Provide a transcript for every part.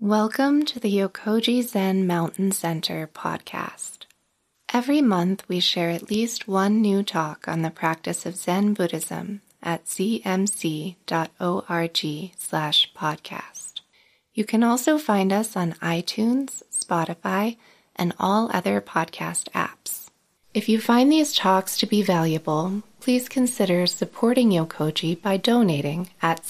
Welcome to the Yokoji Zen Mountain Center podcast. Every month we share at least one new talk on the practice of Zen Buddhism at cmc.org/podcast. You can also find us on iTunes, Spotify, and all other podcast apps. If you find these talks to be valuable, please consider supporting Yokoji by donating at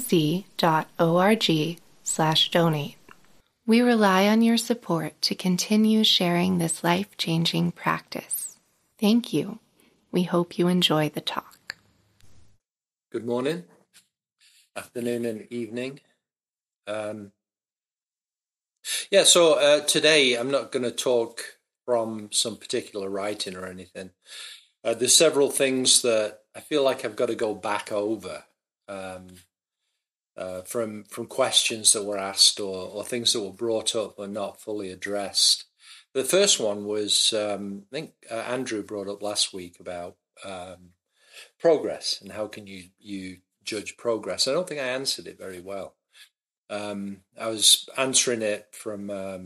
cmc.org/donate. We rely on your support to continue sharing this life-changing practice. Thank you. We hope you enjoy the talk. Good morning, afternoon, and evening. Today I'm not going to talk from some particular writing or anything. There's several things that I feel like I've got to go back over. From questions that were asked or things that were brought up but not fully addressed. The first one was, I think Andrew brought up last week about progress and how can you judge progress. I don't think I answered it very well. I was answering it from,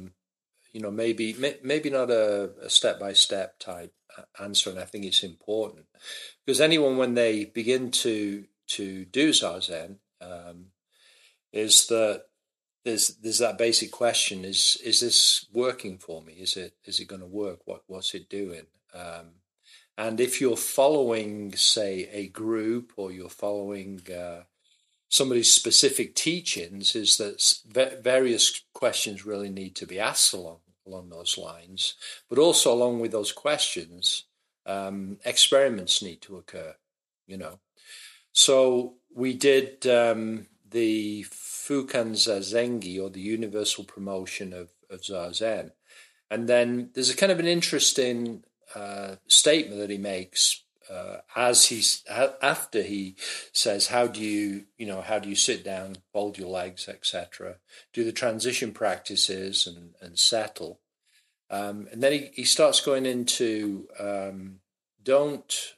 maybe not a step-by-step type answer, and I think it's important. Because anyone, when they begin to do Zazen, is that there's that basic question: is this working for me? Is it going to work? What's it doing? And if you're following, say, a group, or you're following somebody's specific teachings, is that various questions really need to be asked along those lines. But also, along with those questions, experiments need to occur. So we did the Fukan Zazengi, or the universal promotion of Zazen. And then there's a kind of an interesting statement that he makes after he says, how do you sit down, fold your legs, etc., do the transition practices and settle. And then he starts going into don't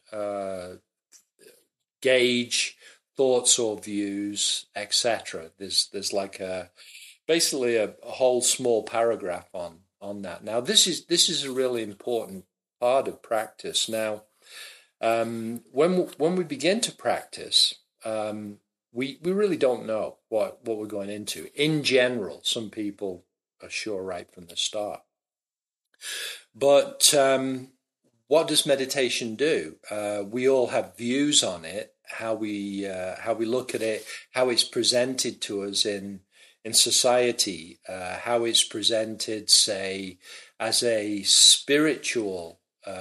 gauge thoughts or views, etc. There's like basically a whole small paragraph on that. Now this is a really important part of practice. Now, when we begin to practice, we really don't know what we're going into. In general, some people are sure right from the start. But what does meditation do? We all have views on it. How we look at it, how it's presented to us in society, how it's presented, say, as a spiritual,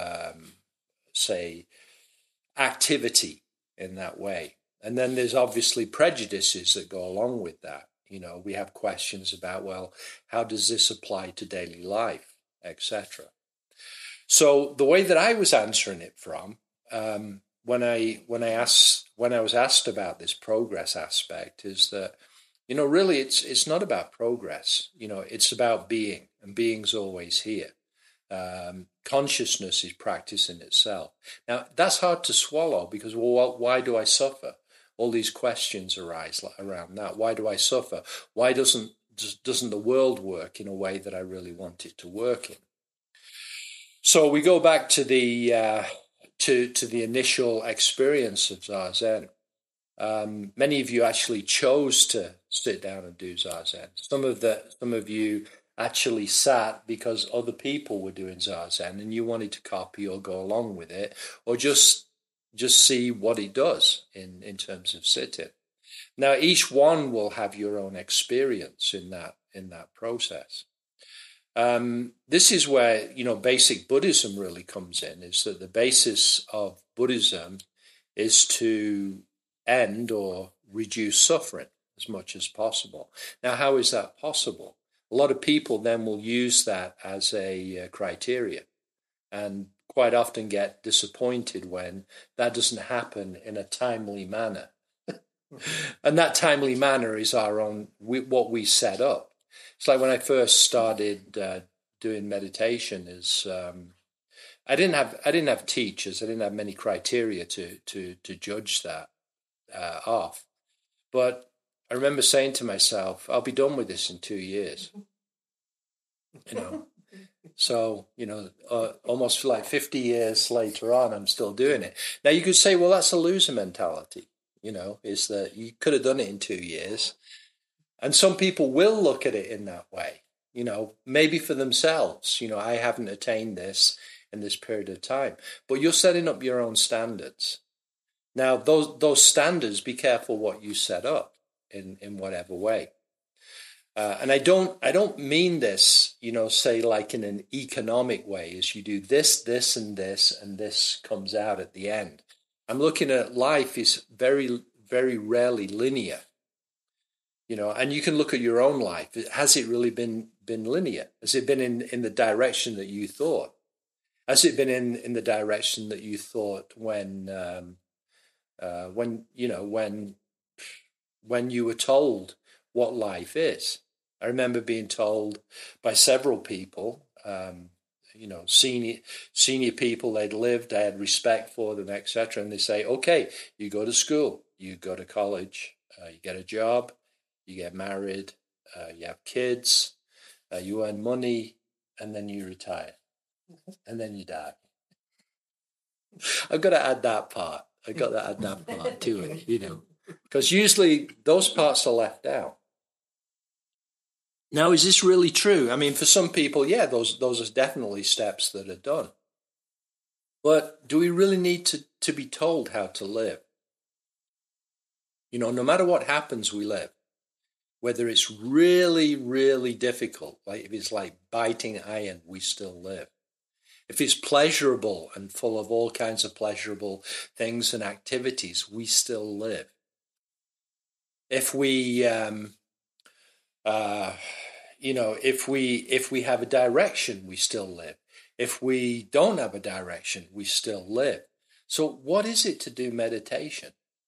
activity in that way. And then there's obviously prejudices that go along with that. We have questions about, well, how does this apply to daily life, etc. So the way that I was answering it from, when I was asked about this progress aspect, is that really it's not about progress. It's about being, and being's always here. Consciousness is practice in itself. Now that's hard to swallow because, well, why do I suffer? All these questions arise around that. Why do I suffer? Why doesn't the world work in a way that I really want it to work in? So we go back to the to the initial experience of Zazen. Many of you actually chose to sit down and do Zazen. Some of you actually sat because other people were doing Zazen and you wanted to copy or go along with it, or just see what it does in terms of sitting. Now, each one will have your own experience in that process. This is where, basic Buddhism really comes in, is that the basis of Buddhism is to end or reduce suffering as much as possible. Now, how is that possible? A lot of people then will use that as a criteria and quite often get disappointed when that doesn't happen in a timely manner. And that timely manner is what we set up. It's like when I first started doing meditation, I didn't have teachers. I didn't have many criteria to judge that off. But I remember saying to myself, I'll be done with this in 2 years. You know, so, almost like 50 years later on, I'm still doing it. Now, you could say, well, that's a loser mentality, is that you could have done it in 2 years. And some people will look at it in that way, maybe for themselves. I haven't attained this in this period of time. But you're setting up your own standards. Now, those standards, be careful what you set up in whatever way. And I don't mean this, say like in an economic way, as you do this, this, and this comes out at the end. I'm looking at life is very, very rarely linear, and you can look at your own life. Has it really been linear? Has it been in the direction that you thought? Has it been in the direction that you thought when you were told what life is? I remember being told by several people, senior people, they'd lived, I had respect for them, etc. And they say, okay, you go to school, you go to college, you get a job, you get married, you have kids, you earn money, and then you retire, and then you die. I've got to add that part. I've got to add that part to it, because usually those parts are left out. Now, is this really true? I mean, for some people, yeah, those are definitely steps that are done. But do we really need to be told how to live? No matter what happens, we live. Whether it's really, really difficult, like if it's like biting iron, we still live. If it's pleasurable and full of all kinds of pleasurable things and activities, we still live. If we if we have a direction, we still live. If we don't have a direction, we still live. So what is it to do meditation?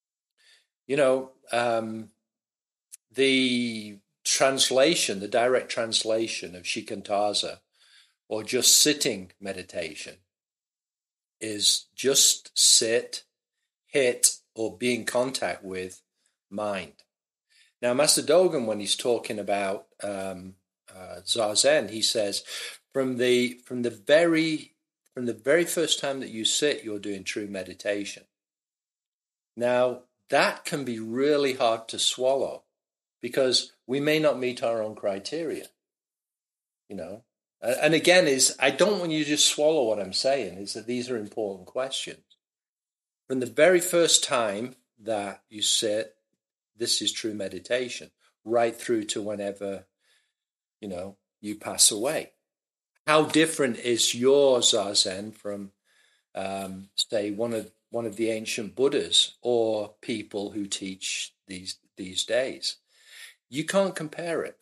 The translation, the direct translation of shikantaza, or just sitting meditation, is just sit, hit, or be in contact with mind. Now, Master Dogen, when he's talking about Zazen, he says, from the very first time that you sit, you're doing true meditation. Now, that can be really hard to swallow because we may not meet our own criteria, And again, I don't want you to just swallow what I'm saying, is that these are important questions. From the very first time that you sit, this is true meditation, right through to whenever, you pass away. How different is your Zazen from, say, one of the ancient Buddhas or people who teach these days? You can't compare it.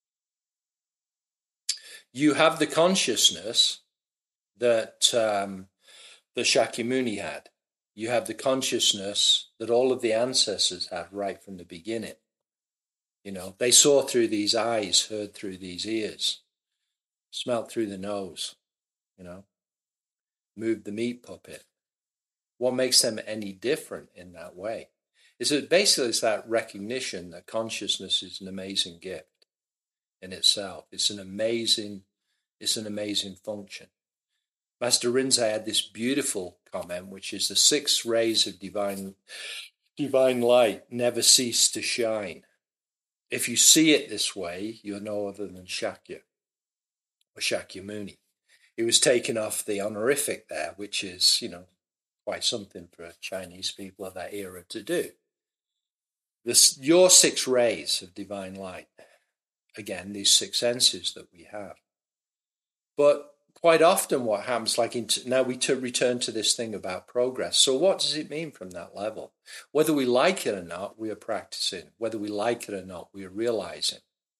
You have the consciousness that the Shakyamuni had. You have the consciousness that all of the ancestors had right from the beginning. They saw through these eyes, heard through these ears, smelt through the nose, moved the meat puppet. What makes them any different in that way? Is that basically it's that recognition that consciousness is an amazing gift in itself. It's an amazing function. Master Rinzai had this beautiful comment, which is the 6 rays of divine light never cease to shine. If you see it this way, you're no other than Shakya or Shakyamuni. He was taking off the honorific there, which is, quite something for Chinese people of that era to do. Your 6 rays of divine light, again, these 6 senses that we have. But quite often what happens, now we return to this thing about progress. So what does it mean from that level? Whether we like it or not, we are practicing. Whether we like it or not, we are realizing.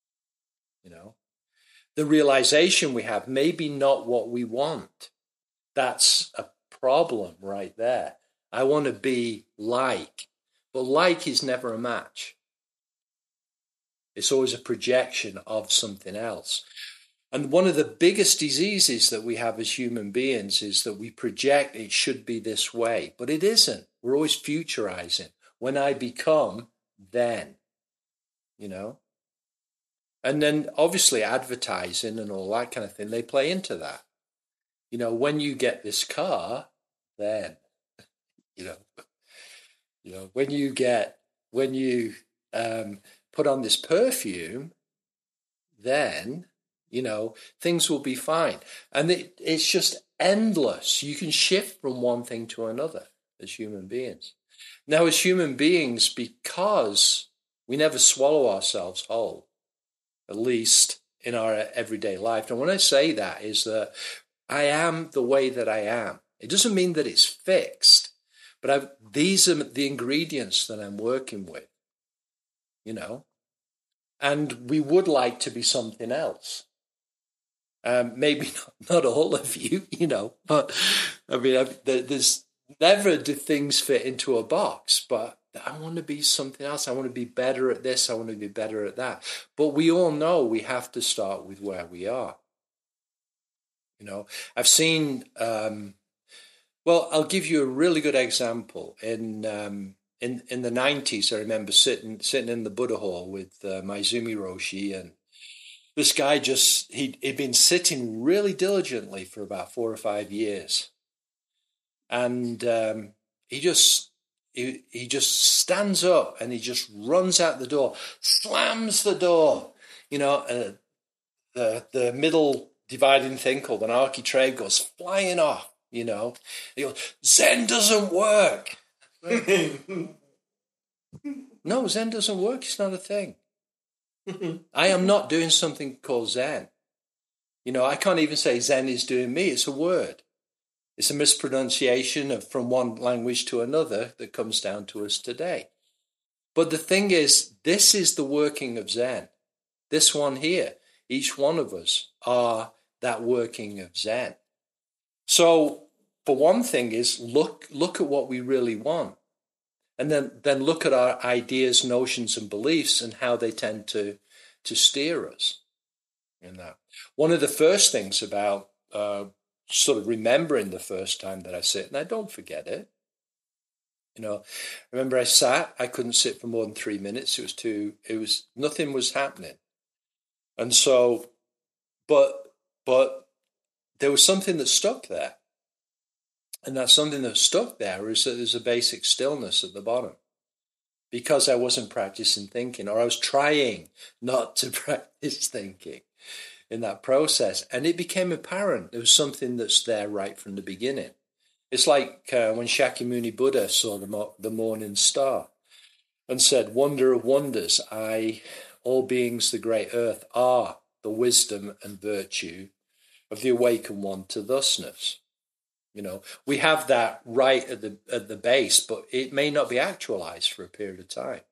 The realization we have may be not what we want. That's a problem right there. I want to be like, but like is never a match. It's always a projection of something else. And one of the biggest diseases that we have as human beings is that we project it should be this way, but it isn't. We're always futurizing. When I become, then. you know. And then obviously advertising and all that kind of thing, they play into that. You know, when you get this car, then, you know, when you put on this perfume, then, you know, things will be fine. And it's just endless. You can shift from one thing to another as human beings. Now, as human beings, because we never swallow ourselves whole, at least in our everyday life. And when I say that is that I am the way that I am. It doesn't mean that it's fixed, but these are the ingredients that I'm working with, you know. And we would like to be something else. Maybe not all of you, you know, but I mean, there's never do things fit into a box, but I want to be something else. I want to be better at this. I want to be better at that. But we all know we have to start with where we are. You know, I've seen, well, I'll give you a really good example. In the 90s, I remember sitting in the Buddha Hall with Maizumi Roshi, and this guy he'd been sitting really diligently for about 4 or 5 years. And he just stands up and he just runs out the door, slams the door, you know, the middle dividing thing called an architrave goes flying off, you know. He goes, Zen doesn't work. No, Zen doesn't work. It's not a thing. I am not doing something called Zen. You know, I can't even say Zen is doing me. It's a word. It's a mispronunciation from one language to another that comes down to us today. But the thing is, this is the working of Zen. This one here, each one of us are that working of Zen. So, for one thing is look at what we really want. And then look at our ideas, notions, and beliefs and how they tend to steer us in that. One of the first things about sort of remembering the first time that I sit, and I don't forget it. You know, I remember I couldn't sit for more than 3 minutes. Nothing was happening. And so, but there was something that stuck there. And that something that stuck there is that there's a basic stillness at the bottom. Because I wasn't practicing thinking, or I was trying not to practice thinking in that process. And it became apparent there was something that's there right from the beginning. It's like when Shakyamuni Buddha saw the morning star and said, "Wonder of wonders, all beings, the great earth, are the wisdom and virtue of the awakened one to thusness." You know, we have that right at the base, but it may not be actualized for a period of time.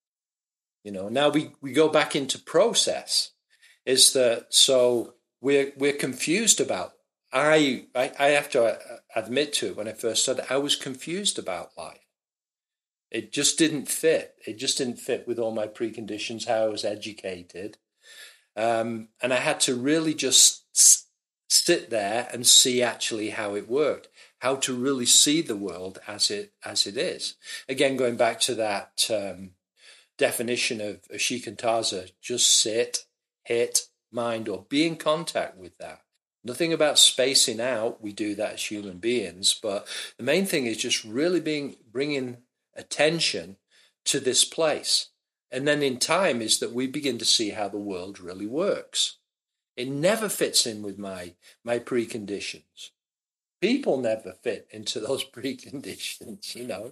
You know, now we go back into process. Is that so? We're confused about. I have to admit to it. When I first started, I was confused about life. It just didn't fit. It just didn't fit with all my preconditions, how I was educated, and I had to really just sit there and see actually how it worked, how to really see the world as it is. Again, going back to that definition of Shikantaza, just sit, hit, mind, or be in contact with that. Nothing about spacing out. We do that as human beings, but the main thing is just really bringing attention to this place. And then in time is that we begin to see how the world really works. It never fits in with my preconditions. People never fit into those preconditions, you know.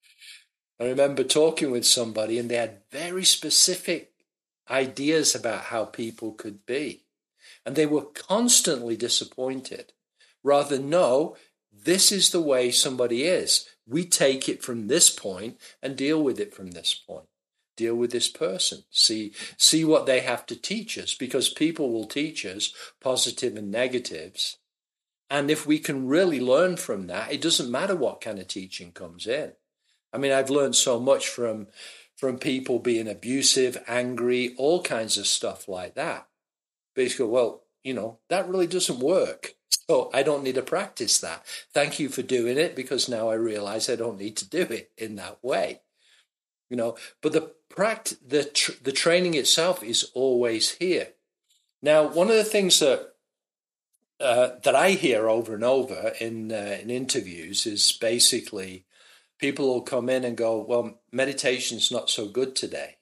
I remember talking with somebody and they had very specific ideas about how people could be. And they were constantly disappointed. Rather, no, this is the way somebody is. We take it from this point and deal with it from this point. Deal with this person. See what they have to teach us, because people will teach us positive and negatives. And if we can really learn from that, it doesn't matter what kind of teaching comes in. I mean, I've learned so much from people being abusive, angry, all kinds of stuff like that. Basically, well, you know, that really doesn't work. So I don't need to practice that. Thank you for doing it, because now I realize I don't need to do it in that way. But the training itself is always here. Now, one of the things that I hear over and over in interviews is basically people will come in and go, well, meditation's not so good today,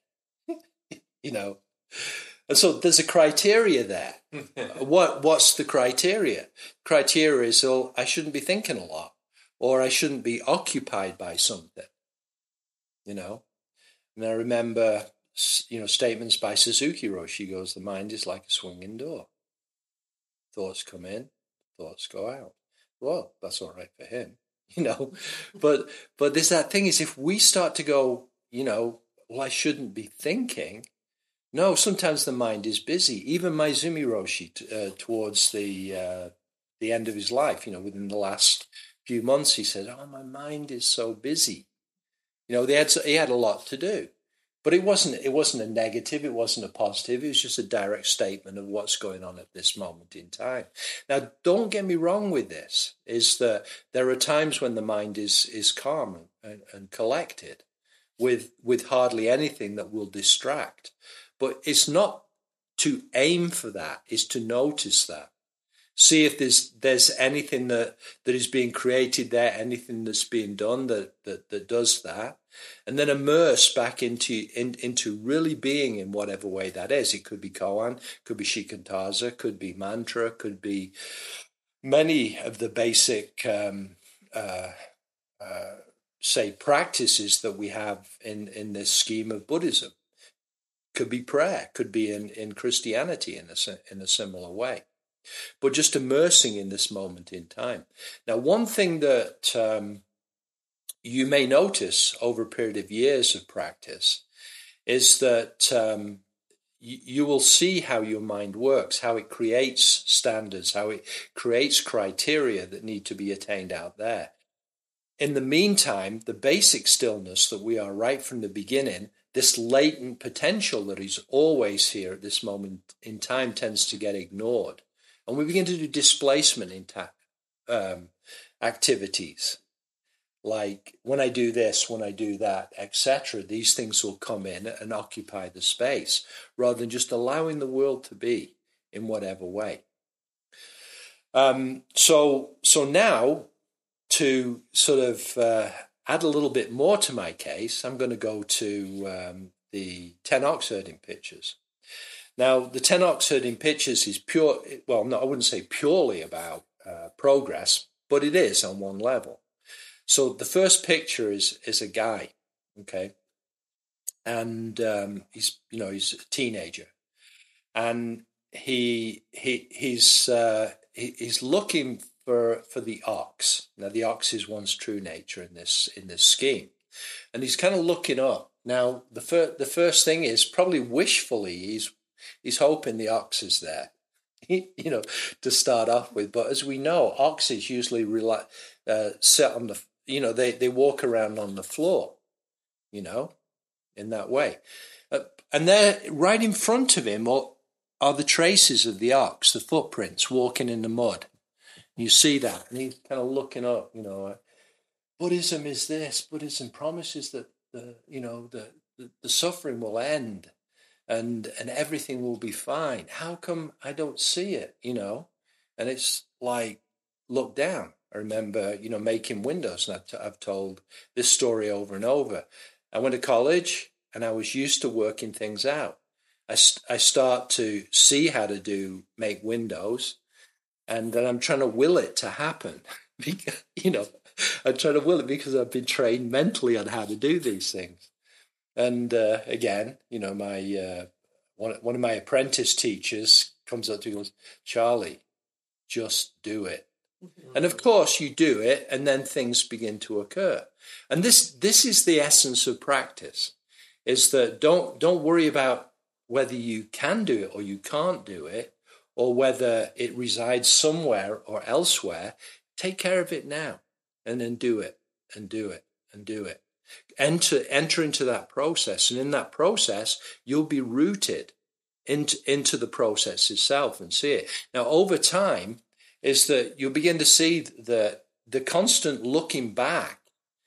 And so there's a criteria there. What's the criteria? Criteria is, I shouldn't be thinking a lot, or I shouldn't be occupied by something, And I remember, statements by Suzuki Roshi. Goes, the mind is like a swinging door. Thoughts come in, thoughts go out. Well, that's all right for him, But there's that thing is, if we start to go, well, I shouldn't be thinking. No, sometimes the mind is busy. Even Maezumi Roshi, towards the end of his life, within the last few months, he said, "Oh, my mind is so busy." He had a lot to do, but it wasn't a negative, it wasn't a positive. It was just a direct statement of what's going on at this moment in time. Now, don't get me wrong with this. Is that there are times when the mind is calm and collected, with hardly anything that will distract. But it's not to aim for that, it's to notice that. See if there's anything that is being created there, anything that's being done that does that. And then immerse back into really being in whatever way that is. It could be koan, could be shikantaza, could be mantra, could be many of the basic say practices that we have in this scheme of Buddhism. Could be prayer, could be in Christianity in a similar way, but just immersing in this moment in time. Now, one thing that you may notice over a period of years of practice is that you will see how your mind works, how it creates standards, how it creates criteria that need to be attained out there. In the meantime, the basic stillness that we are right from the beginning, this latent potential that is always here at this moment in time, tends to get ignored. And we begin to do displacement in activities. Like when I do this, when I do that, etc., these things will come in and occupy the space rather than just allowing the world to be in whatever way. So now, to sort of add a little bit more to my case, I'm going to go to the 10 Oxherding pictures. Now, the 10 Oxherding pictures is pure, well, no, I wouldn't say purely about progress, but it is on one level. So the first picture is a guy, okay, and he's a teenager, and he's looking for the ox. Now, the ox is one's true nature in this scheme, and he's kind of looking up. Now, the first thing is probably wishfully he's hoping the ox is there, to start off with. But as we know, oxes usually sit on the, they walk around on the floor, in that way, and there, right in front of him, are the traces of the ox, the footprints walking in the mud. You see that, and he's kind of looking up. Buddhism is this. Buddhism promises that the suffering will end, and everything will be fine. How come I don't see it? And it's like, look down. I remember, making windows, and I've told this story over and over. I went to college, and I was used to working things out. I start to see how to make windows. And then I'm trying to will it to happen. Because, I'm trying to will it because I've been trained mentally on how to do these things. And again, my one of my apprentice teachers comes up to me and goes, "Charlie, just do it." Mm-hmm. And of course you do it, and then things begin to occur. And this is the essence of practice, is that don't worry about whether you can do it or you can't do it, or whether it resides somewhere or elsewhere. Take care of it now, and then do it, and do it, and do it. Enter into that process, and in that process, you'll be rooted into the process itself and see it. Now, over time, is that you'll begin to see the constant looking back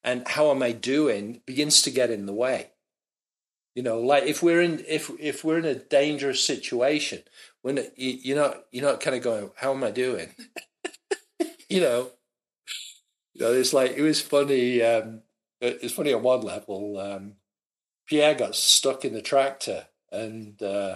and how am I doing begins to get in the way. You know, like if we're in a dangerous situation, when you're not kind of going, how am I doing? you know, it's like, it was funny. It's funny on one level. Pierre got stuck in the tractor, and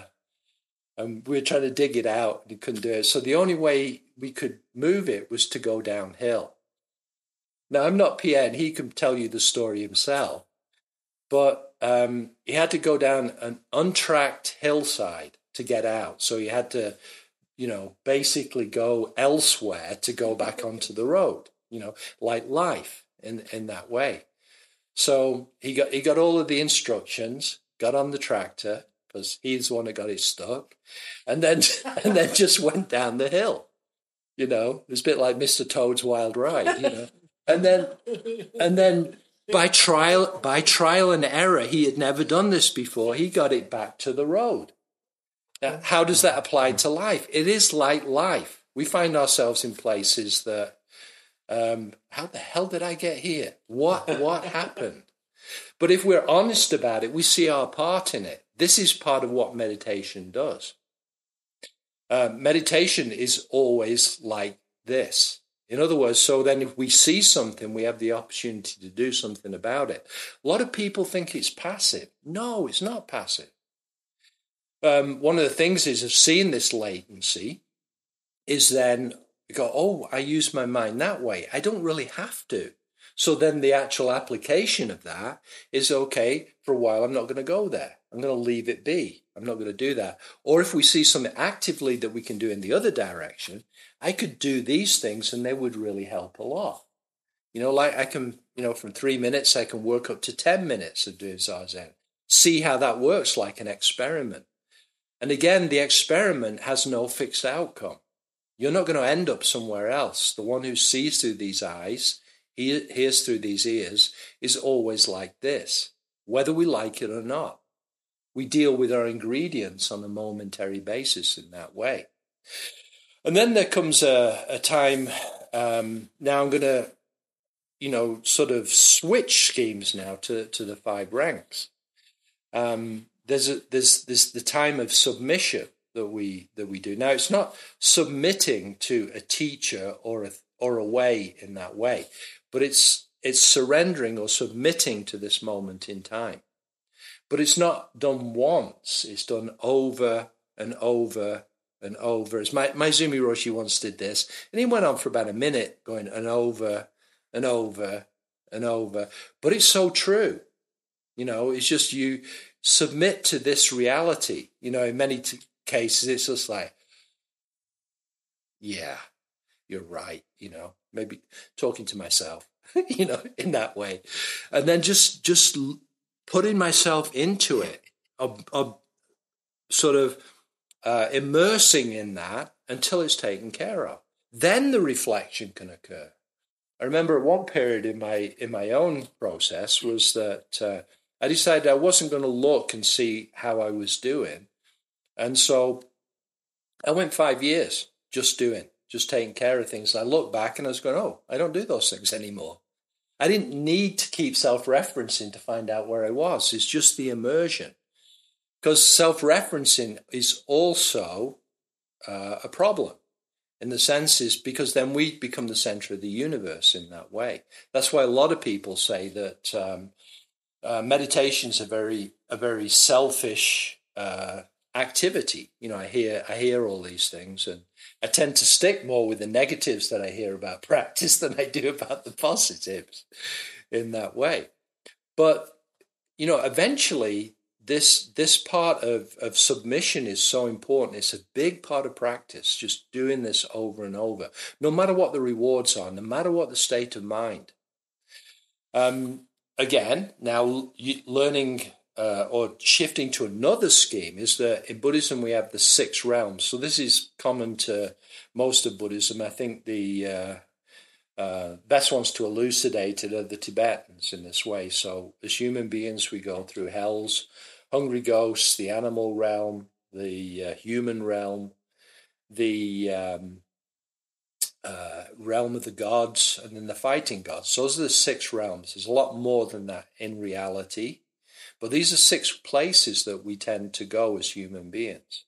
we were trying to dig it out, and he couldn't do it. So the only way we could move it was to go downhill. Now, I'm not Pierre, and he can tell you the story himself, but he had to go down an untracked hillside to get out. So he had to, basically go elsewhere to go back onto the road, like life in that way. So he got all of the instructions, got on the tractor, because he's the one that got it stuck, and then just went down the hill. It was a bit like Mr. Toad's Wild Ride, and then by trial and error, he had never done this before. He got it back to the road. Now, how does that apply to life? It is like life. We find ourselves in places that, how the hell did I get here? What happened? But if we're honest about it, we see our part in it. This is part of what meditation does. Meditation is always like this. In other words, so then if we see something, we have the opportunity to do something about it. A lot of people think it's passive. No, it's not passive. One of the things is of seeing this latency is then go, oh, I use my mind that way. I don't really have to. So then the actual application of that is, okay, for a while, I'm not going to go there. I'm going to leave it be. I'm not going to do that. Or if we see something actively that we can do in the other direction, I could do these things and they would really help a lot. Like I can, from 3 minutes, I can work up to 10 minutes of doing Zazen. See how that works, like an experiment. And again, the experiment has no fixed outcome. You're not going to end up somewhere else. The one who sees through these eyes, hears through these ears, is always like this, whether we like it or not. We deal with our ingredients on a momentary basis in that way. And then there comes a time, now I'm going to, sort of switch schemes now to the 5 ranks. There's the time of submission that we do. Now, it's not submitting to a teacher or a way in that way, but it's surrendering or submitting to this moment in time. But it's not done once, it's done over and over and over. As Maezumi Roshi once did this, and he went on for about a minute going and over and over and over. But it's so true. It's just you submit to this reality. In many cases, it's just like, yeah, you're right. Maybe talking to myself, in that way. And then just putting myself into it, sort of immersing in that until it's taken care of. Then the reflection can occur. I remember at one period in my own process was that I decided I wasn't going to look and see how I was doing. And so I went 5 years just taking care of things. I looked back and I was going, oh, I don't do those things anymore. I didn't need to keep self-referencing to find out where I was. It's just the immersion. Because self-referencing is also a problem in the sense is because then we become the center of the universe in that way. That's why a lot of people say that meditation's a very selfish activity. I hear all these things, and I tend to stick more with the negatives that I hear about practice than I do about the positives in that way. But eventually this part of submission is so important. It's a big part of practice, just doing this over and over, no matter what the rewards are, no matter what the state of mind. Again, now learning or shifting to another scheme is that in Buddhism we have the 6 realms. So this is common to most of Buddhism. I think the best ones to elucidate it are the Tibetans in this way. So as human beings, we go through hells, hungry ghosts, the animal realm, the human realm, the realm of the gods, and then the fighting gods. So those are the 6 realms. There's a lot more than that in reality. But these are 6 places that we tend to go as human beings.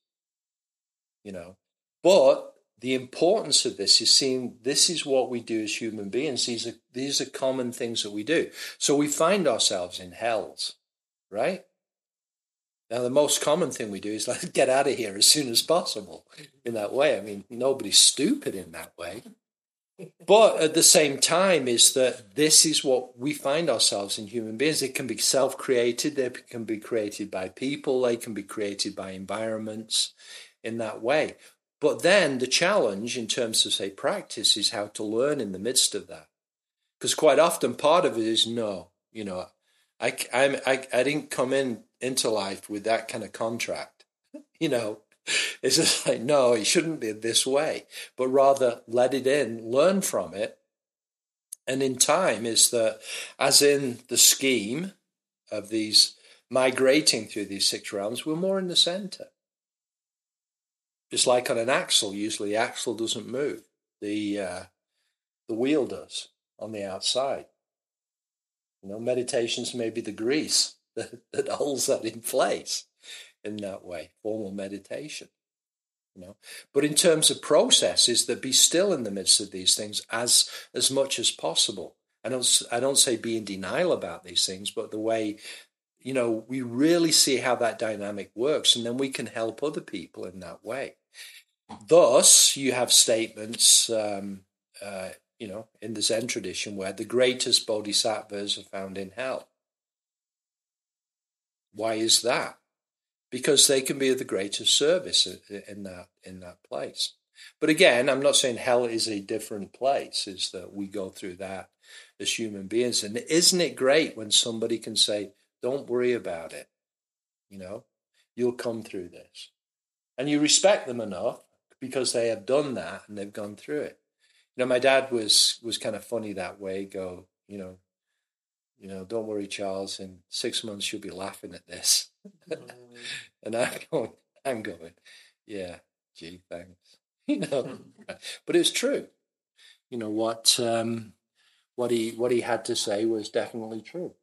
But the importance of this is seeing this is what we do as human beings. These are common things that we do. So we find ourselves in hells, right? Now, the most common thing we do is like get out of here as soon as possible in that way. I mean, nobody's stupid in that way. But at the same time is that this is what we find ourselves in human beings. It can be self-created. They can be created by people. They can be created by environments in that way. But then the challenge in terms of, say, practice is how to learn in the midst of that. Because quite often part of it is I didn't come into life with that kind of contract. It's just like, no, it shouldn't be this way, but rather let it in, learn from it. And in time is that, as in the scheme of these migrating through these 6 realms, we're more in the center. Just like on an axle, usually the axle doesn't move. The wheel does on the outside. Meditation's maybe the grease that holds that in place in that way, formal meditation. But in terms of processes, that be still in the midst of these things as much as possible. I don't say be in denial about these things, but the way, we really see how that dynamic works, and then we can help other people in that way. Thus, you have statements, in the Zen tradition where the greatest bodhisattvas are found in hell. Why is that? Because they can be of the greatest service in that place. But again, I'm not saying hell is a different place, is that we go through that as human beings. And isn't it great when somebody can say, don't worry about it, you'll come through this. And you respect them enough because they have done that and they've gone through it. My dad was kind of funny that way, don't worry, Charles, in 6 months you'll be laughing at this. And I'm going, yeah, gee, thanks. But it's true. What he had to say was definitely true.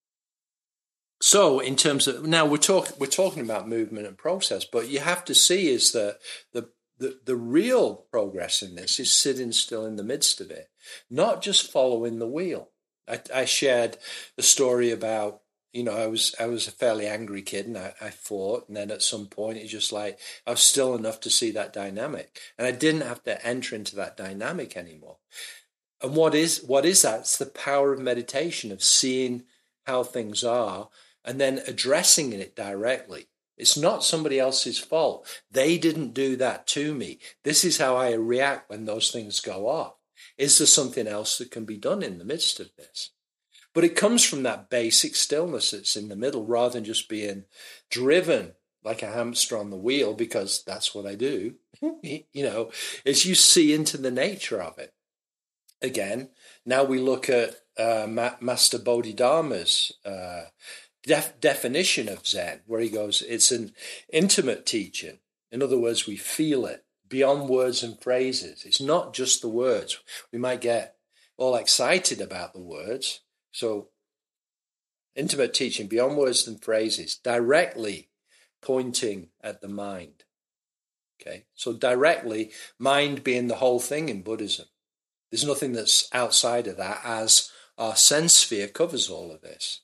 So in terms of, now we're talking about movement and process, but you have to see is that the real progress in this is sitting still in the midst of it, not just following the wheel. I shared the story about, I was a fairly angry kid and I fought, and then at some point it's just like I was still enough to see that dynamic, and I didn't have to enter into that dynamic anymore. And what is that? It's the power of meditation, of seeing how things are and then addressing it directly. It's not somebody else's fault. They didn't do that to me. This is how I react when those things go off. Is there something else that can be done in the midst of this? But it comes from that basic stillness that's in the middle, rather than just being driven like a hamster on the wheel, because that's what I do, as you see into the nature of it. Again, now we look at Master Bodhidharma's definition of Zen, where he goes, it's an intimate teaching. In other words, we feel it beyond words and phrases. It's not just the words. We might get all excited about the words. So intimate teaching beyond words and phrases, directly pointing at the mind. Okay, so directly, mind being the whole thing in Buddhism. There's nothing that's outside of that, as our sense sphere covers all of this.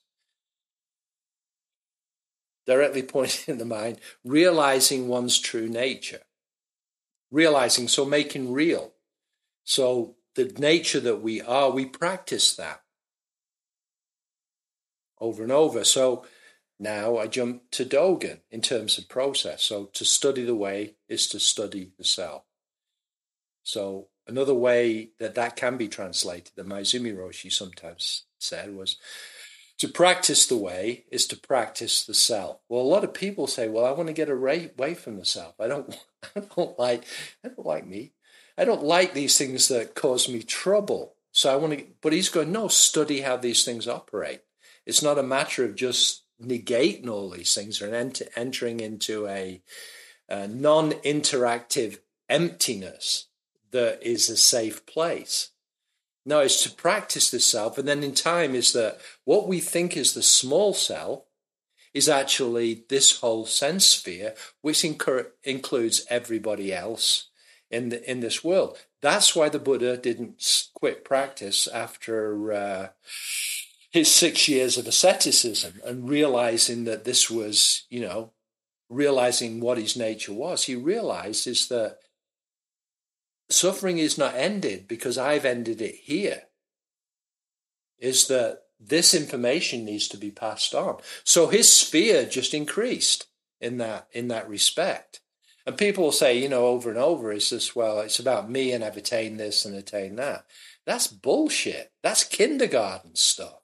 Directly pointing at the mind, realizing one's true nature. Realizing, so making real. So the nature that we are, we practice that over and over. So now I jump to Dogen in terms of process. So to study the way is to study the self. So another way that can be translated, that Maezumi Roshi sometimes said, was to practice the way is to practice the self. Well, a lot of people say, well, I want to get away from the self. I don't like me. I don't like these things that cause me trouble. So I want to, but he's going, no, study how these things operate. It's not a matter of just negating all these things or entering into a non-interactive emptiness. that is a safe place. No, it's to practice the self. And then in time is that what we think is the small self is actually this whole sense sphere, which includes everybody else in this world. That's why the Buddha didn't quit practice after his 6 years of asceticism and realizing that this was, realizing what his nature was. He realized is that suffering is not ended because I've ended it here. Is that this information needs to be passed on. So his sphere just increased in that respect. And people will say, over and over, is this, well, it's about me and I've attained this and attained that. That's bullshit. That's kindergarten stuff.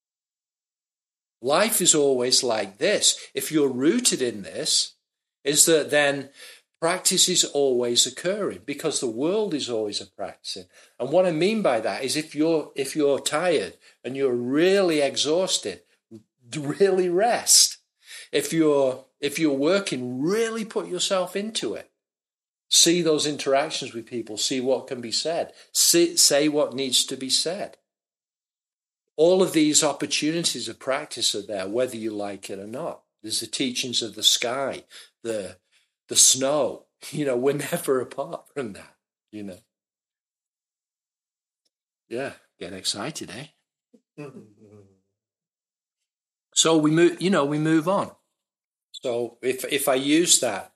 Life is always like this. If you're rooted in this, is that then practice is always occurring because the world is always a practicing. And what I mean by that is if you're tired and you're really exhausted, really rest. If you're working, really put yourself into it. See those interactions with people, see what can be said, say what needs to be said. All of these opportunities of practice are there, whether you like it or not. There's the teachings of the sky, the snow. We're never apart from that, Yeah, get excited, eh? So we move on. So if I use that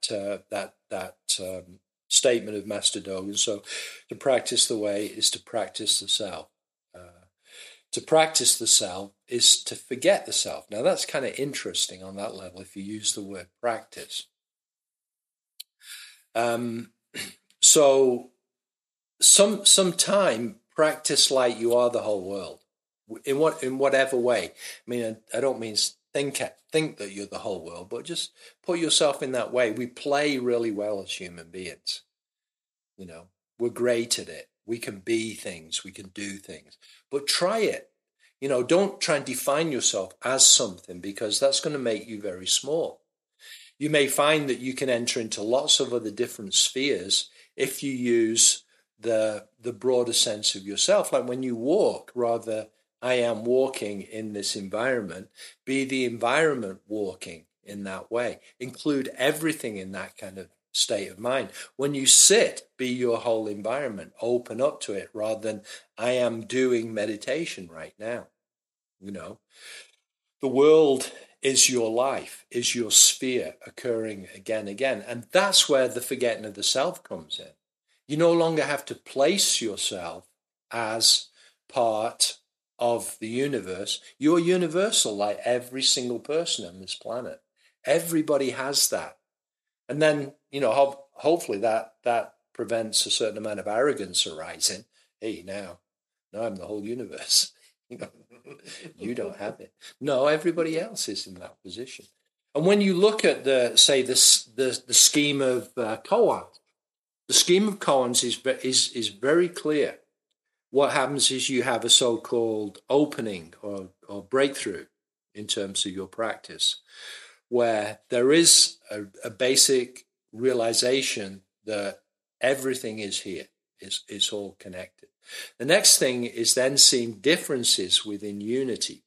statement of Master Dogen, so to practice the way is to practice the self. To practice the self is to forget the self. Now that's kind of interesting on that level if you use the word practice. So sometime practice like you are the whole world. In whatever way. I mean, I don't mean think that you're the whole world, but just put yourself in that way. We play really well as human beings. We're great at it. We can be things. We can do things. But try it. Don't try and define yourself as something because that's going to make you very small. You may find that you can enter into lots of other different spheres if you use the broader sense of yourself. Like when you walk, rather, I am walking in this environment, be the environment walking in that way. Include everything in that kind of state of mind. When you sit, be your whole environment. Open up to it rather than I am doing meditation right now. The world is your life, is your sphere occurring again. And that's where the forgetting of the self comes in. You no longer have to place yourself as part of the universe. You're universal like every single person on this planet. Everybody has that. And then, hopefully that prevents a certain amount of arrogance arising. Hey, now I'm the whole universe. You don't have it. No, everybody else is in that position. And when you look at the scheme of koans, the scheme of koans is very clear. What happens is you have a so-called opening or breakthrough in terms of your practice, where there is a basic realization that everything is here, is all connected. The next thing is then seeing differences within unity.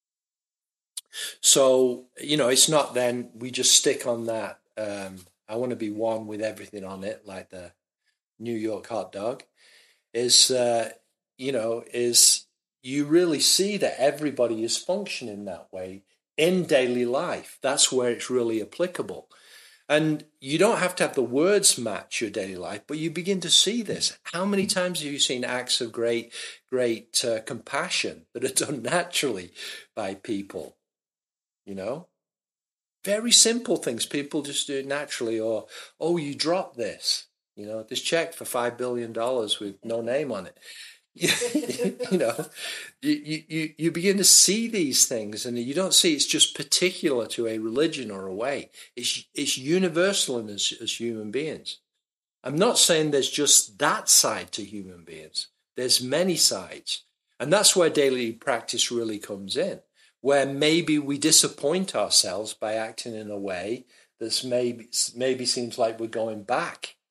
So, it's not then we just stick on that, I want to be one with everything on it, like the New York hot dog, is you really see that everybody is functioning that way in daily life. That's where it's really applicable. And you don't have to have the words match your daily life, but you begin to see this. How many times have you seen acts of great compassion that are done naturally by people? Very simple things. People just do it naturally. Or, oh, you dropped this. This check for $5 billion with no name on it. You begin to see these things, and you don't see it's just particular to a religion or a way. It's universal in us as human beings. I'm not saying there's just that side to human beings. There's many sides, and that's where daily practice really comes in, where maybe we disappoint ourselves by acting in a way that's maybe seems like we're going back.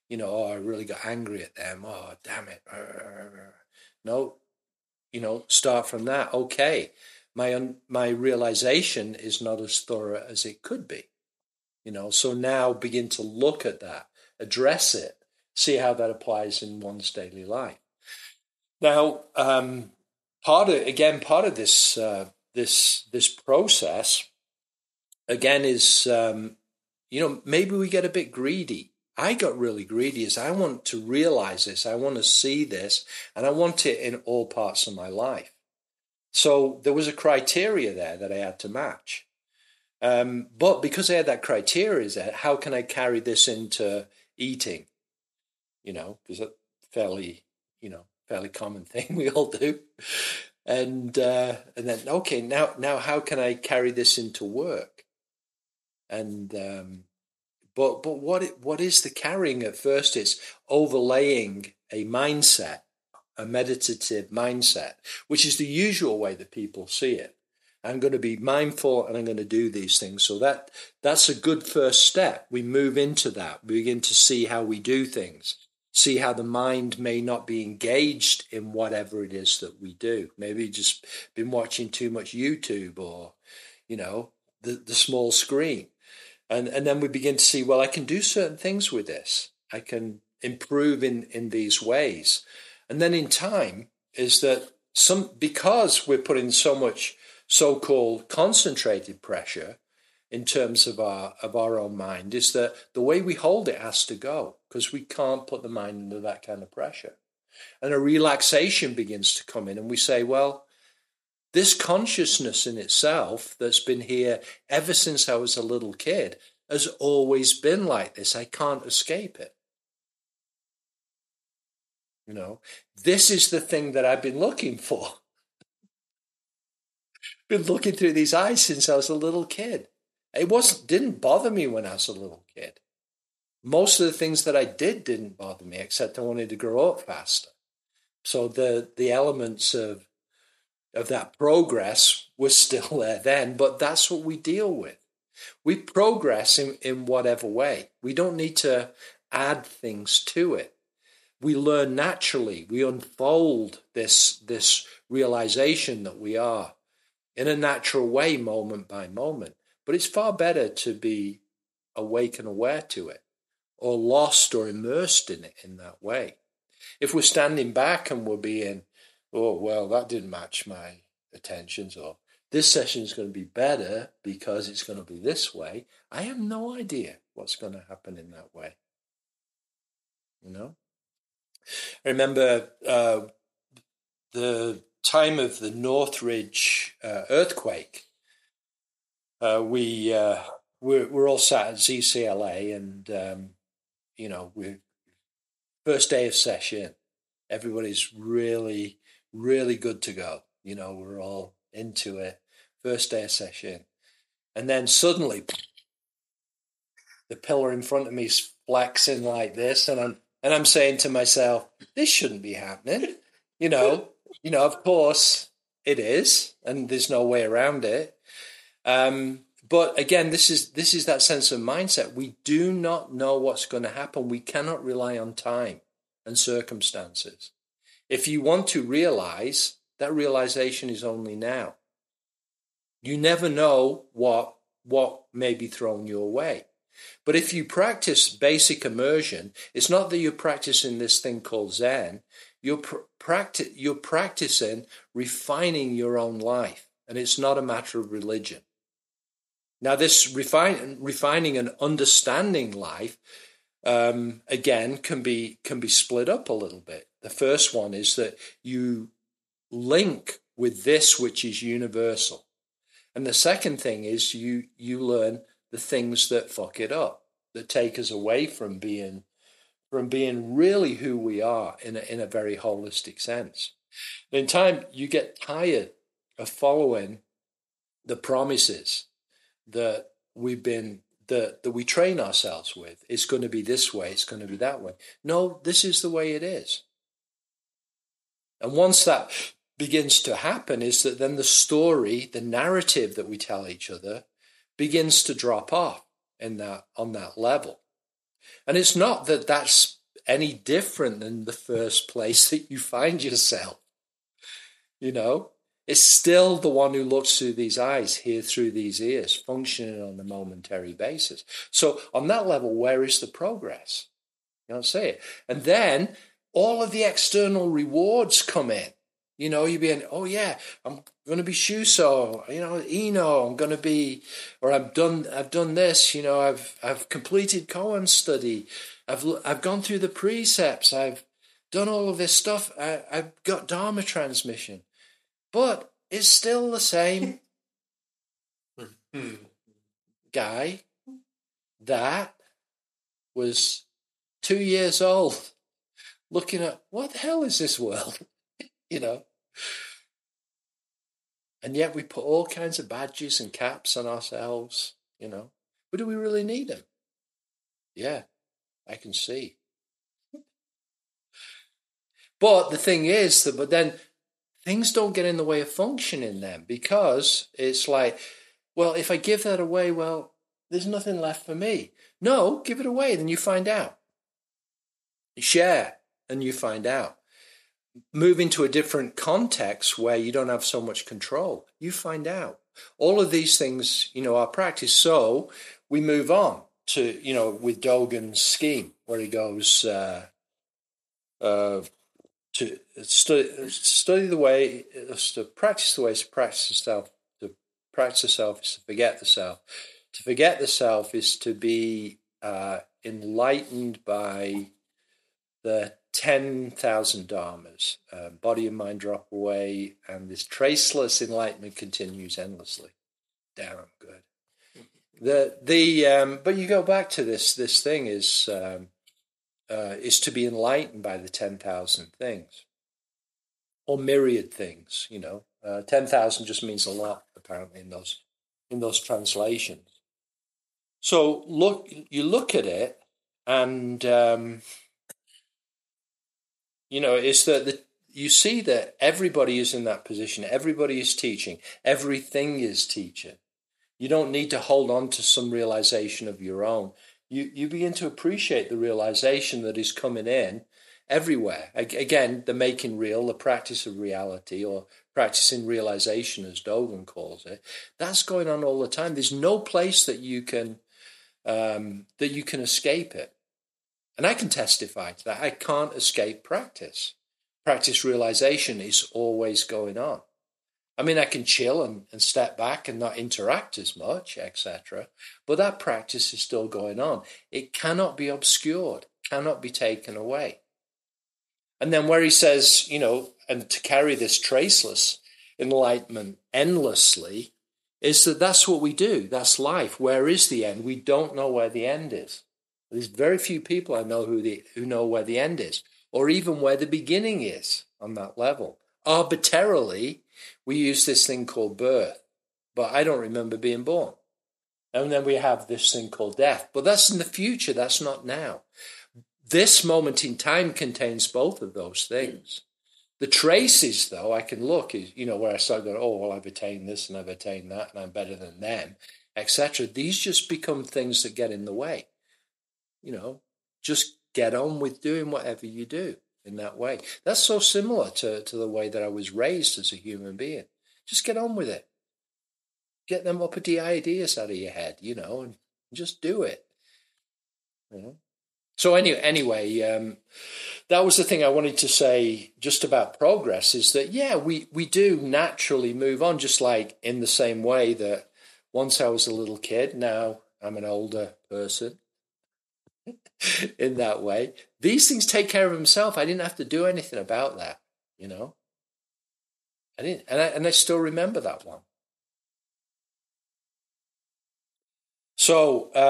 Oh, I really got angry at them. Oh, damn it. No, start from that. Okay, my realization is not as thorough as it could be. So now begin to look at that, address it, see how that applies in one's daily life. Now, part of this this process again is maybe we get a bit greedy. I got really greedy as I want to realize this, I want to see this, and I want it in all parts of my life. So there was a criteria there that I had to match. But because I had that criteria, how can I carry this into eating? Because that's fairly common thing we all do. And then, okay, now how can I carry this into work? And but what is the carrying at first? It's overlaying a mindset, a meditative mindset, which is the usual way that people see it. I'm going to be mindful and I'm going to do these things. So that's a good first step. We move into that. We begin to see how we do things, see how the mind may not be engaged in whatever it is that we do. Maybe just been watching too much YouTube or, the small screen. And then we begin to see, well, I can do certain things with this. I can improve in these ways. And then in time is that because we're putting so much so-called concentrated pressure in terms of our own mind, is that the way we hold it has to go, because we can't put the mind under that kind of pressure. And a relaxation begins to come in, and we say, well, this consciousness in itself that's been here ever since I was a little kid has always been like this. I can't escape it. This is the thing that I've been looking for. Been looking through these eyes since I was a little kid. It didn't bother me when I was a little kid. Most of the things that I didn't bother me, except I wanted to grow up faster. So the elements of that progress was still there then, but that's what we deal with. We progress in whatever way. We don't need to add things to it. We learn naturally. We unfold this realization that we are in a natural way, moment by moment. But it's far better to be awake and aware to it, or lost or immersed in it in that way. If we're standing back and we're being, oh, well, that didn't match my attentions, or this session is going to be better because it's going to be this way, I have no idea what's going to happen in that way. I remember the time of the Northridge earthquake. We're all sat at ZCLA, and we first day of session, everybody's really, really good to go. We're all into it. First day of session, and then suddenly, the pillar in front of me is flexing like this, and I'm saying to myself, this shouldn't be happening. Of course it is, and there's no way around it. But again, this is that sense of mindset. We do not know what's going to happen. We cannot rely on time and circumstances. If you want to realize, that realization is only now. You never know what may be thrown your way. But if you practice basic immersion, it's not that you're practicing this thing called Zen. You're practicing refining your own life, and it's not a matter of religion. Now, this refining and understanding life, again, can be split up a little bit. The first one is that you link with this which is universal, and the second thing is you learn the things that fuck it up, that take us away from being really who we are in a very holistic sense. In time, you get tired of following the promises that we train ourselves with. It's going to be this way, it's going to be that way. No, this is the way it is. And once that begins to happen, is that then the story, the narrative that we tell each other, begins to drop off on that level. And it's not that that's any different than the first place that you find yourself. You know, it's still the one who looks through these eyes, hears through these ears, functioning on a momentary basis. So on that level, where is the progress? You know what I'm saying? And then all of the external rewards come in. You know, you're being, oh yeah, I'm going to be Shuso, you know, Eno, I'm going to be, or I've done this, you know, I've completed koan study, I've gone through the precepts, I've done all of this stuff, I've got Dharma transmission, but it's still the same guy that was 2 years old, looking at what the hell is this world, you know. And yet we put all kinds of badges and caps on ourselves, you know. But do we really need them? Yeah, I can see. But the thing is that, but then things don't get in the way of functioning then, because it's like, well, if I give that away, well, there's nothing left for me. No, give it away, then you find out. Share, and you find out. Move into a different context where you don't have so much control. You find out. All of these things, you know, are practice. So we move on to, you know, with Dogen's scheme, where he goes to study the way, to practice the way is to practice the self. To practice the self is to forget the self. To forget the self is to be enlightened by the 10,000 dharmas. Body and mind drop away, and this traceless enlightenment continues endlessly. Damn good. But you go back to this thing is to be enlightened by the 10,000 things, or myriad things. You know, 10,000 just means a lot apparently in those translations. So you look at it, and you know, it's that you see that everybody is in that position. Everybody is teaching. Everything is teaching. You don't need to hold on to some realization of your own. You begin to appreciate the realization that is coming in everywhere. Again, the making real, the practice of reality, or practicing realization, as Dogen calls it. That's going on all the time. There's no place that you can escape it. And I can testify to that. I can't escape practice. Practice realization is always going on. I mean, I can chill and step back and not interact as much, etc. But that practice is still going on. It cannot be obscured, cannot be taken away. And then where he says, you know, and to carry this traceless enlightenment endlessly, is that that's what we do. That's life. Where is the end? We don't know where the end is. There's very few people I know who know where the end is, or even where the beginning is on that level. Arbitrarily, we use this thing called birth, but I don't remember being born. And then we have this thing called death, but that's in the future. That's not now. This moment in time contains both of those things. The traces, though, I can look, is, you know, where I start going, oh, well, I've attained this and I've attained that and I'm better than them, etc. These just become things that get in the way. You know, just get on with doing whatever you do in that way. That's so similar to the way that I was raised as a human being. Just get on with it. Get them uppity ideas out of your head, you know, and just do it. You know? So anyway, that was the thing I wanted to say just about progress, is that, yeah, we do naturally move on, just like in the same way that once I was a little kid, now I'm an older person. In that way, these things take care of themselves. I didn't have to do anything about that, you know. I didn't, and I still remember that one. So,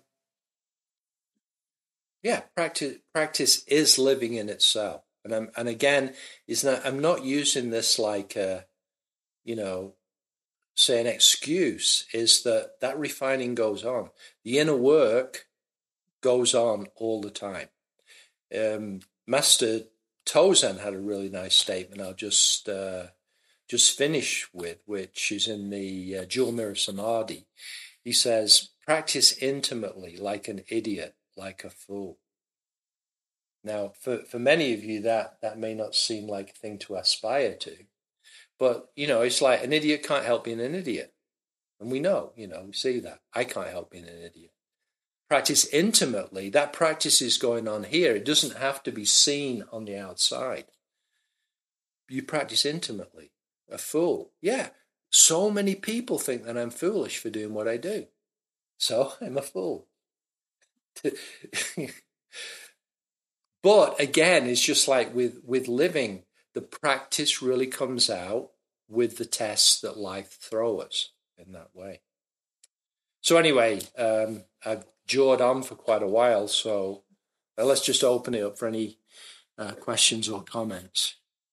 yeah, practice is living in itself, and again, I'm not using this like you know, say an excuse. Is that refining goes on. The inner work goes on all the time. Master Tozen had a really nice statement I'll just finish with, which is in the Jewel Mirror Samadhi. He says, practice intimately like an idiot, like a fool. Now, for many of you, that may not seem like a thing to aspire to, but, it's like an idiot can't help being an idiot. And we know, we see that. I can't help being an idiot. Practice intimately. That practice is going on here. It doesn't have to be seen on the outside. You practice intimately. A fool. Yeah. So many people think that I'm foolish for doing what I do. So I'm a fool. But again, it's just like with living, the practice really comes out with the tests that life throws us in that way. So anyway, I've jawed on for quite a while, so let's just open it up for any questions or comments.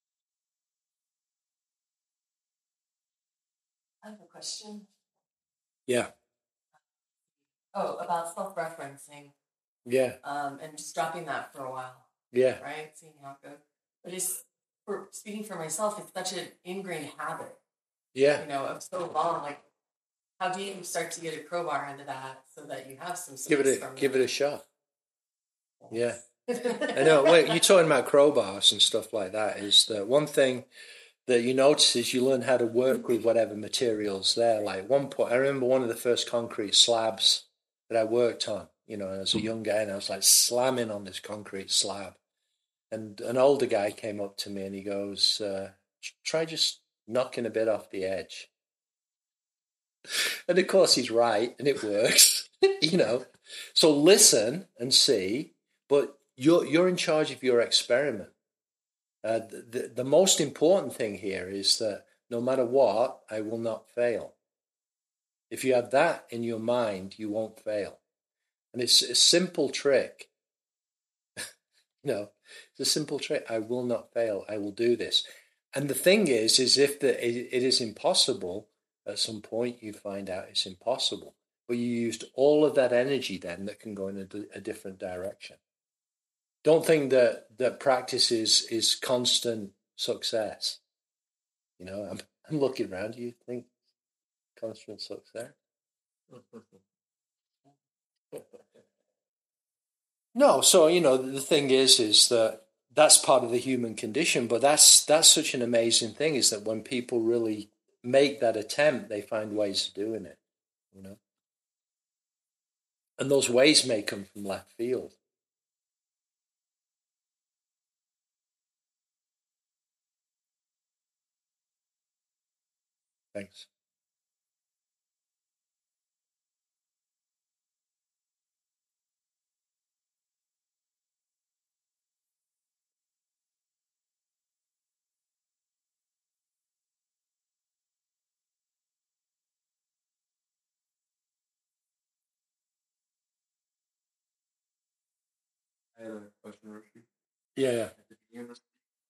I have a question. Yeah. Oh, about self-referencing. Yeah. And just dropping that for a while. Yeah. Right? Seeing how it goes. But speaking for myself, it's such an ingrained habit. Yeah. Of so long. Like, how do you start to get a crowbar into that so that you have some give it a shot. Yeah. I know. Wait, you're talking about crowbars and stuff like that. Is that one thing that you notice is you learn how to work with whatever materials there. Like one point, I remember one of the first concrete slabs that I worked on, as a young guy, and I was like slamming on this concrete slab. And an older guy came up to me and he goes, try just knocking a bit off the edge. And of course he's right, and it works, So listen and see, but you're in charge of your experiment. The most important thing here is that no matter what, I will not fail. If you have that in your mind, you won't fail. And it's a simple trick. It's a simple trick. I will not fail. I will do this. And the thing is if it is impossible, at some point you find out it's impossible. But you used all of that energy then that can go in a different direction. Don't think that practice is constant success. I'm looking around. Do you think constant success? No. So the thing is that that's part of the human condition. But that's such an amazing thing, is that when people really make that attempt, they find ways of doing it. And those ways may come from left field. Thanks. I had a question, Rishi. Yeah. At the beginning of this,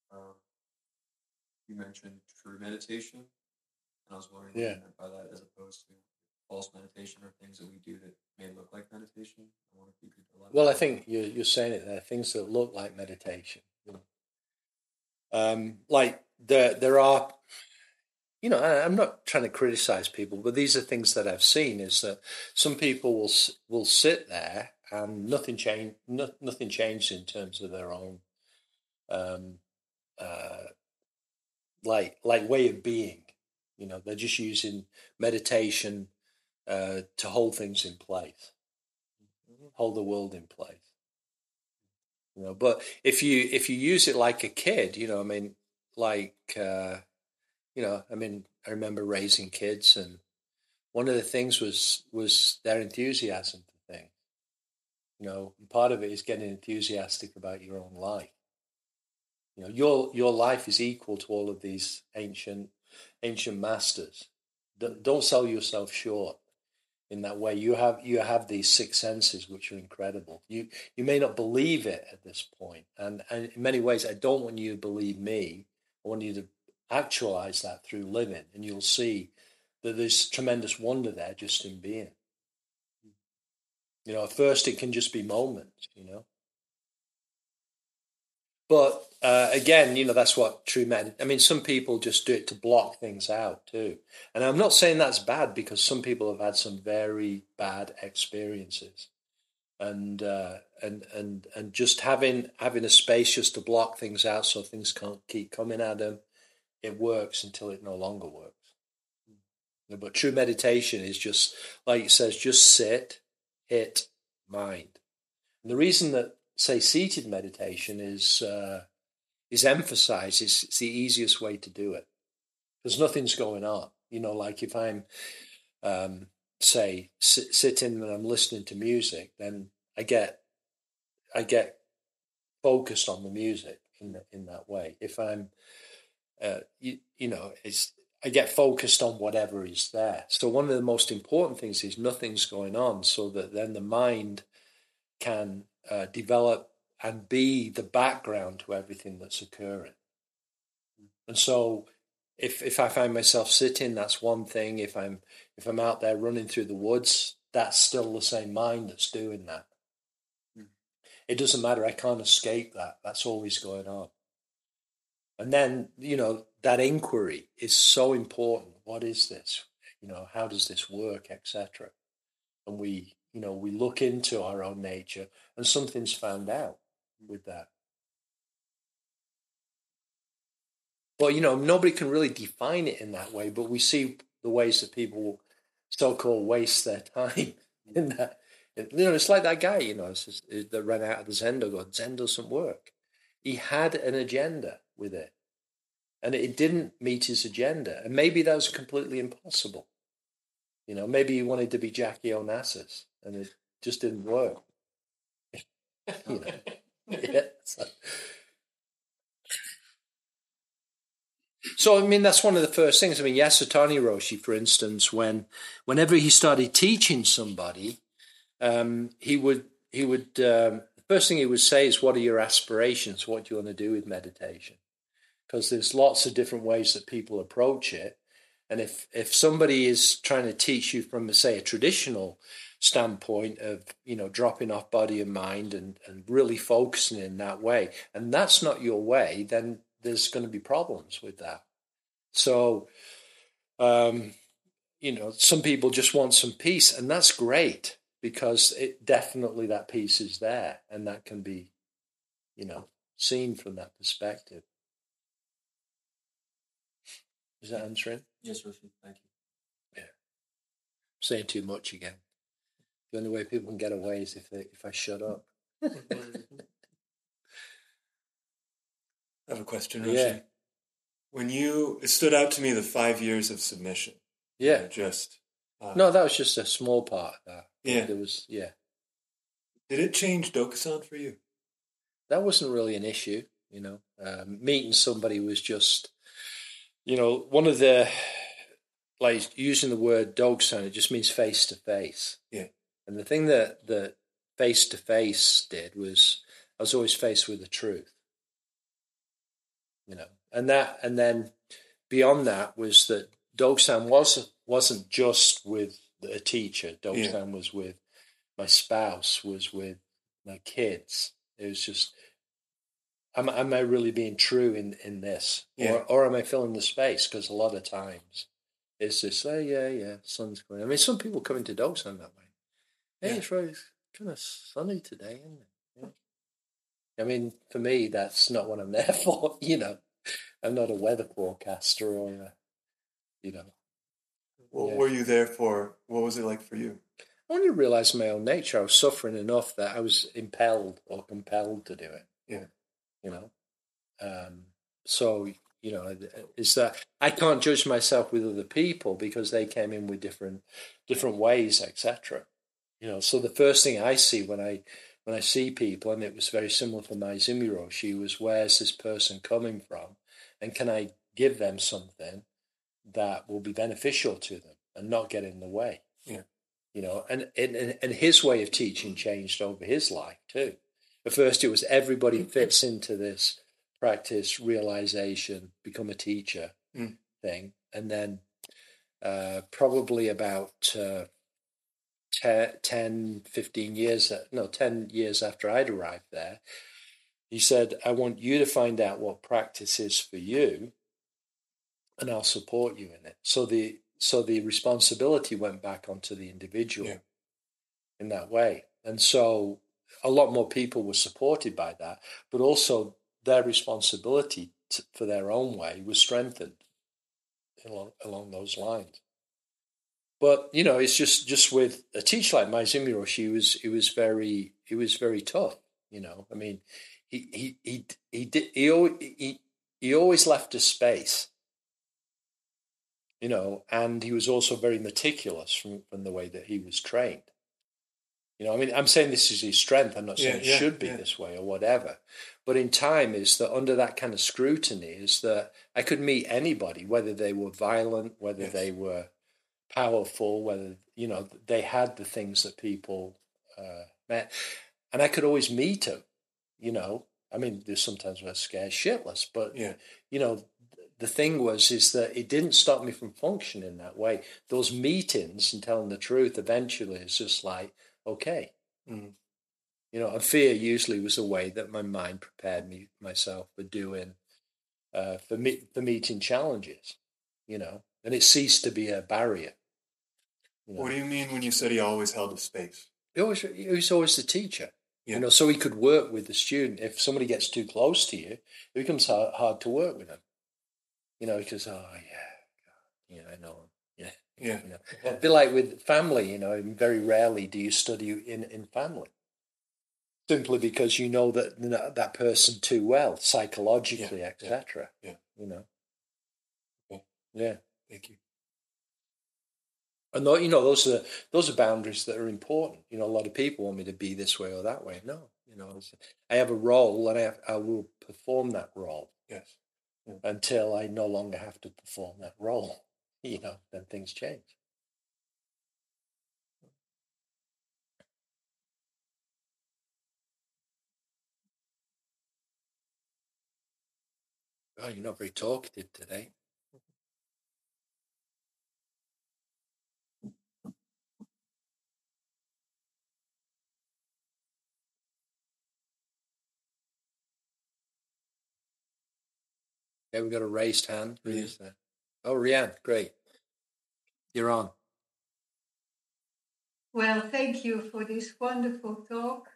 you mentioned true meditation, and I was wondering what you meant by that, as opposed to false meditation or things that we do that may look like meditation. I wonder if you could elaborate. Well, I think you're saying it there, things that look like meditation. Like there are, I'm not trying to criticize people, but these are things that I've seen, is that some people will sit there and nothing changed in terms of their own like way of being. They're just using meditation to hold things in place, hold the world in place. But if you use it like a kid, I remember raising kids, and one of the things was their enthusiasm for things. And part of it is getting enthusiastic about your own life. Your life is equal to all of these ancient masters. Don't sell yourself short in that way. You have these six senses which are incredible. You may not believe it at this point, and in many ways, I don't want you to believe me. I want you to actualize that through living, and you'll see that there's tremendous wonder there just in being. At first it can just be moments, But again, that's what true some people just do it to block things out too. And I'm not saying that's bad, because some people have had some very bad experiences. and just having a space just to block things out so things can't keep coming at them. It works until it no longer works. But true meditation is just, like it says, just sit, hit, mind. And the reason that, say, seated meditation is emphasized, it's the easiest way to do it. Because nothing's going on. Like if I'm, say, sitting and I'm listening to music, then I get focused on the music in that way. If I'm, I get focused on whatever is there. So one of the most important things is nothing's going on, so that then the mind can develop and be the background to everything that's occurring. And so if I find myself sitting, that's one thing. If I'm out there running through the woods, that's still the same mind that's doing that. It doesn't matter. I can't escape that. That's always going on. And then, that inquiry is so important. What is this? How does this work, etc. And we look into our own nature, and something's found out with that. But, nobody can really define it in that way, but we see the ways that people so-called waste their time in that. It's like that guy, that ran out of the Zen going, Zen doesn't work. He had an agenda with it, and it didn't meet his agenda. And maybe that was completely impossible. Maybe he wanted to be Jackie Onassis, and it just didn't work. Yeah. So, that's one of the first things. Yasutani Roshi, for instance, whenever he started teaching somebody, he would the first thing he would say is, what are your aspirations? What do you want to do with meditation? Because there's lots of different ways that people approach it. And if somebody is trying to teach you from, say, a traditional standpoint of, dropping off body and mind and really focusing in that way, and that's not your way, then there's going to be problems with that. So, some people just want some peace, and that's great, because definitely that peace is there, and that can be, seen from that perspective. Is that answering? Yes, Roshi. Thank you. Yeah. I'm saying too much again. The only way people can get away is if I shut up. I have a question, Roshi. Yeah. It stood out to me the 5 years of submission. Yeah. No, that was just a small part of that. Yeah. There was, yeah. Did it change Dokusan for you? That wasn't really an issue, meeting somebody was just, one of the, like, using the word Dokusan, it just means face to face. Yeah. And the thing that face to face did was, I was always faced with the truth. And then beyond that was that Dokusan wasn't just with a teacher. Dokusan was with my spouse, was with my kids. It was just, am I really being true in this? Yeah. Or am I filling the space? Because a lot of times it's just, sun's going. Some people come into Dokusan that way. Hey, it's really kind of sunny today, isn't it? Yeah. For me, that's not what I'm there for, I'm not a weather forecaster or, What were you there for? What was it like for you? I only realized my own nature. I was suffering enough that I was impelled or compelled to do it. Yeah. So, is that I can't judge myself with other people because they came in with different ways, etc. So the first thing I see when I see people, and it was very similar for Maezumi Roshi, was, where's this person coming from? And can I give them something that will be beneficial to them and not get in the way? Yeah. And his way of teaching changed over his life too. At first it was everybody fits into this practice, realization, become a teacher thing. And then probably about 10 years after I'd arrived there, he said, I want you to find out what practice is for you, and I'll support you in it. So the responsibility went back onto the individual in that way. And so a lot more people were supported by that, but also their responsibility for their own way was strengthened along those lines. But it's just with a teacher like Maezumiro, he was very tough. I mean, he always left a space. And he was also very meticulous from the way that he was trained. I mean, I'm saying this is his strength. I'm not saying it should be this way or whatever. But in time is that under that kind of scrutiny is that I could meet anybody, whether they were violent, whether they were powerful, whether, they had the things that people met. And I could always meet them, I mean, there's sometimes where I was scared shitless, but, the thing is that it didn't stop me from functioning that way. Those meetings and telling the truth eventually is just like, okay. And fear usually was a way that my mind prepared myself for doing, for meeting challenges, and it ceased to be a barrier. What do you mean when you said he always held a space? He was always the teacher, so he could work with the student. If somebody gets too close to you, it becomes hard to work with them. Because, I know him. Yeah. A bit like with family, very rarely do you study in family. Simply because you know that person too well, psychologically, etc. Yeah. Yeah. Thank you. And those are boundaries that are important. A lot of people want me to be this way or that way. No, I have a role and I will perform that role. Yes. Until I no longer have to perform that role, then things change. Oh, you're not very talkative today. Okay, we've got a raised hand. Oh, Rianne, great. You're on. Well, thank you for this wonderful talk.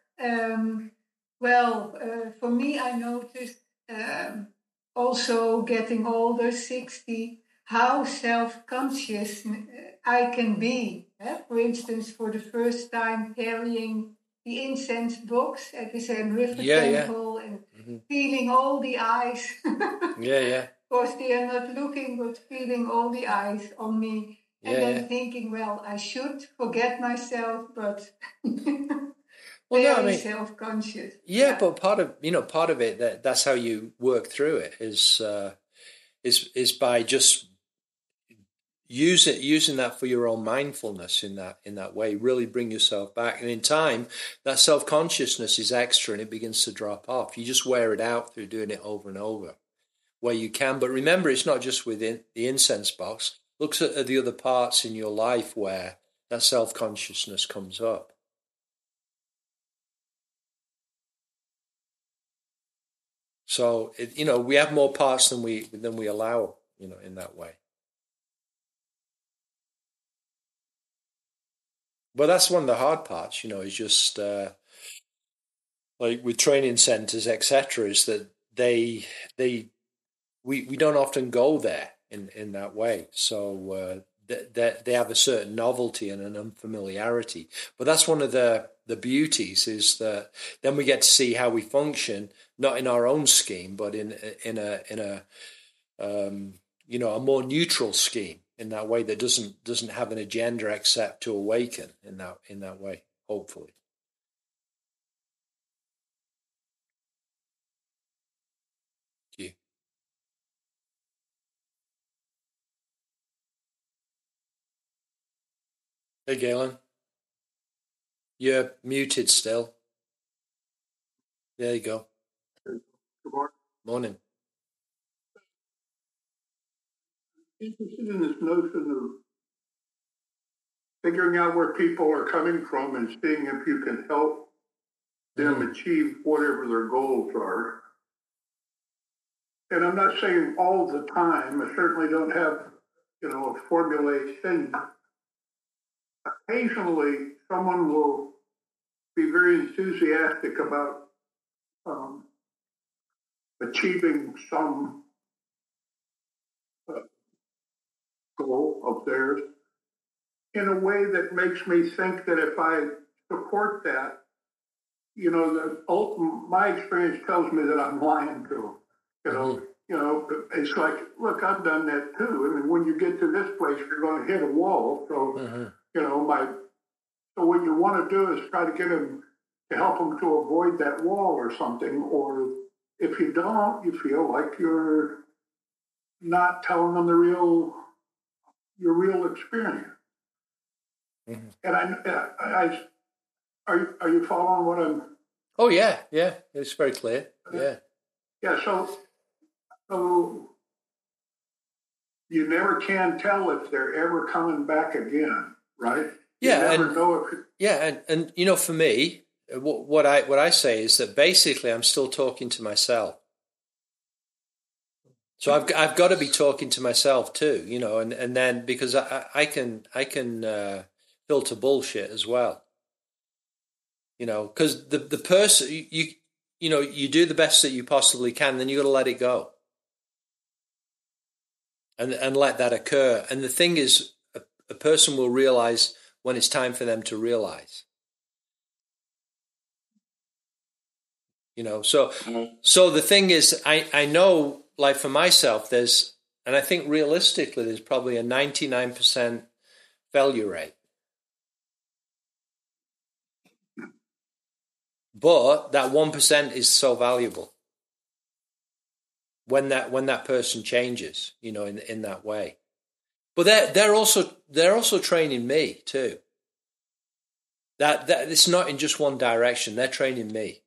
For me, I noticed also getting older, 60, how self-conscious I can be. For instance, for the first time carrying the incense box at the Zen River Temple and feeling all the eyes. Of course, they are not looking, but feeling all the eyes on me. And then thinking, well, I should forget myself, but very self-conscious. Yeah, but part of it that's how you work through it is by just using that for your own mindfulness in that way. Really bring yourself back, and in time, that self-consciousness is extra, and it begins to drop off. You just wear it out through doing it over and over, where you can. But remember, it's not just within the incense box. Look at the other parts in your life where that self-consciousness comes up. So, we have more parts than we allow, in that way. But that's one of the hard parts, is just like with training centers, etc., is that we don't often go there in that way. So they have a certain novelty and an unfamiliarity. But that's one of the beauties, is that then we get to see how we function, not in our own scheme, but in a more neutral scheme, in that way that doesn't have an agenda except to awaken in that way, hopefully. Thank you. Hey, Galen. You're muted still. There you go. Good morning. Morning. Interested in this notion of figuring out where people are coming from and seeing if you can help them achieve whatever their goals are. And I'm not saying all the time. I certainly don't have, a formulaic thing. Occasionally, someone will be very enthusiastic about achieving some goal of theirs in a way that makes me think that if I support that, my experience tells me that I'm lying to them. It's like, look, I've done that too. I mean, when you get to this place, you're going to hit a wall. So, so what you want to do is try to get them to help them to avoid that wall or something. Or if you don't, you feel like you're not telling them your real experience. Mm-hmm. And are you following what I'm? Oh yeah, it's very clear. Yeah. Yeah. So you never can tell if they're ever coming back again, right? Yeah, you never know if and for me, what I say is that basically I'm still talking to myself. So I've got to be talking to myself too, and then because I can filter bullshit as well, because the person you do the best that you possibly can, then you got to let it go, and let that occur. And the thing is, a person will realize when it's time for them to realize. So the thing is, I know, like for myself, and I think realistically, there's probably a 99% failure rate. But that 1% is so valuable when that person changes, in that way. But they're also training me too. That it's not in just one direction. They're training me.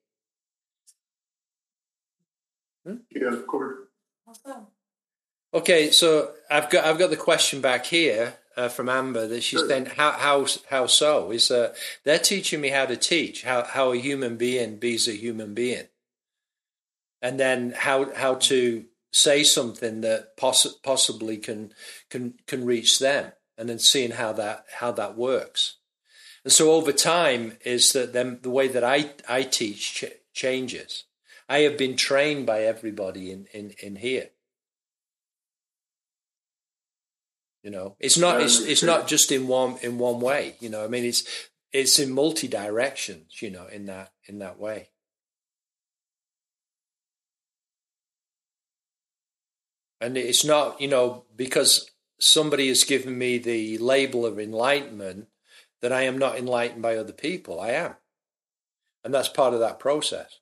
Yeah, of course. Awesome. Okay, so I've got the question back here from Amber that she's saying how so is they're teaching me how to teach how a human being be's a human being, and then how to say something that possibly can reach them, and then seeing how that works. And so over time is that the way that I teach changes. I have been trained by everybody in here. It's not just in one way. I mean, it's in multi directions. In that way. And it's not, because somebody has given me the label of enlightenment that I am not enlightened by other people. I am, and that's part of that process.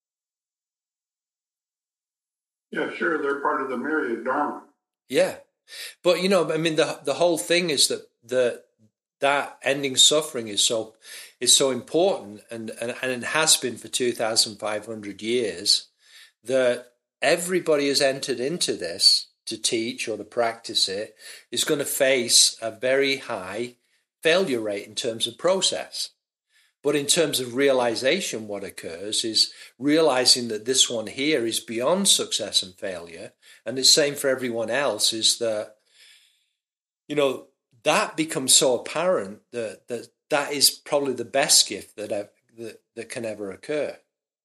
Yeah, sure. They're part of the myriad dharma. Yeah. But, I mean, the whole thing is that ending suffering is so important and it has been for 2,500 years, that everybody has entered into this to teach or to practice it is going to face a very high failure rate in terms of process. But in terms of realization, what occurs is realizing that this one here is beyond success and failure. And the same for everyone else is that, that becomes so apparent that is probably the best gift that can ever occur,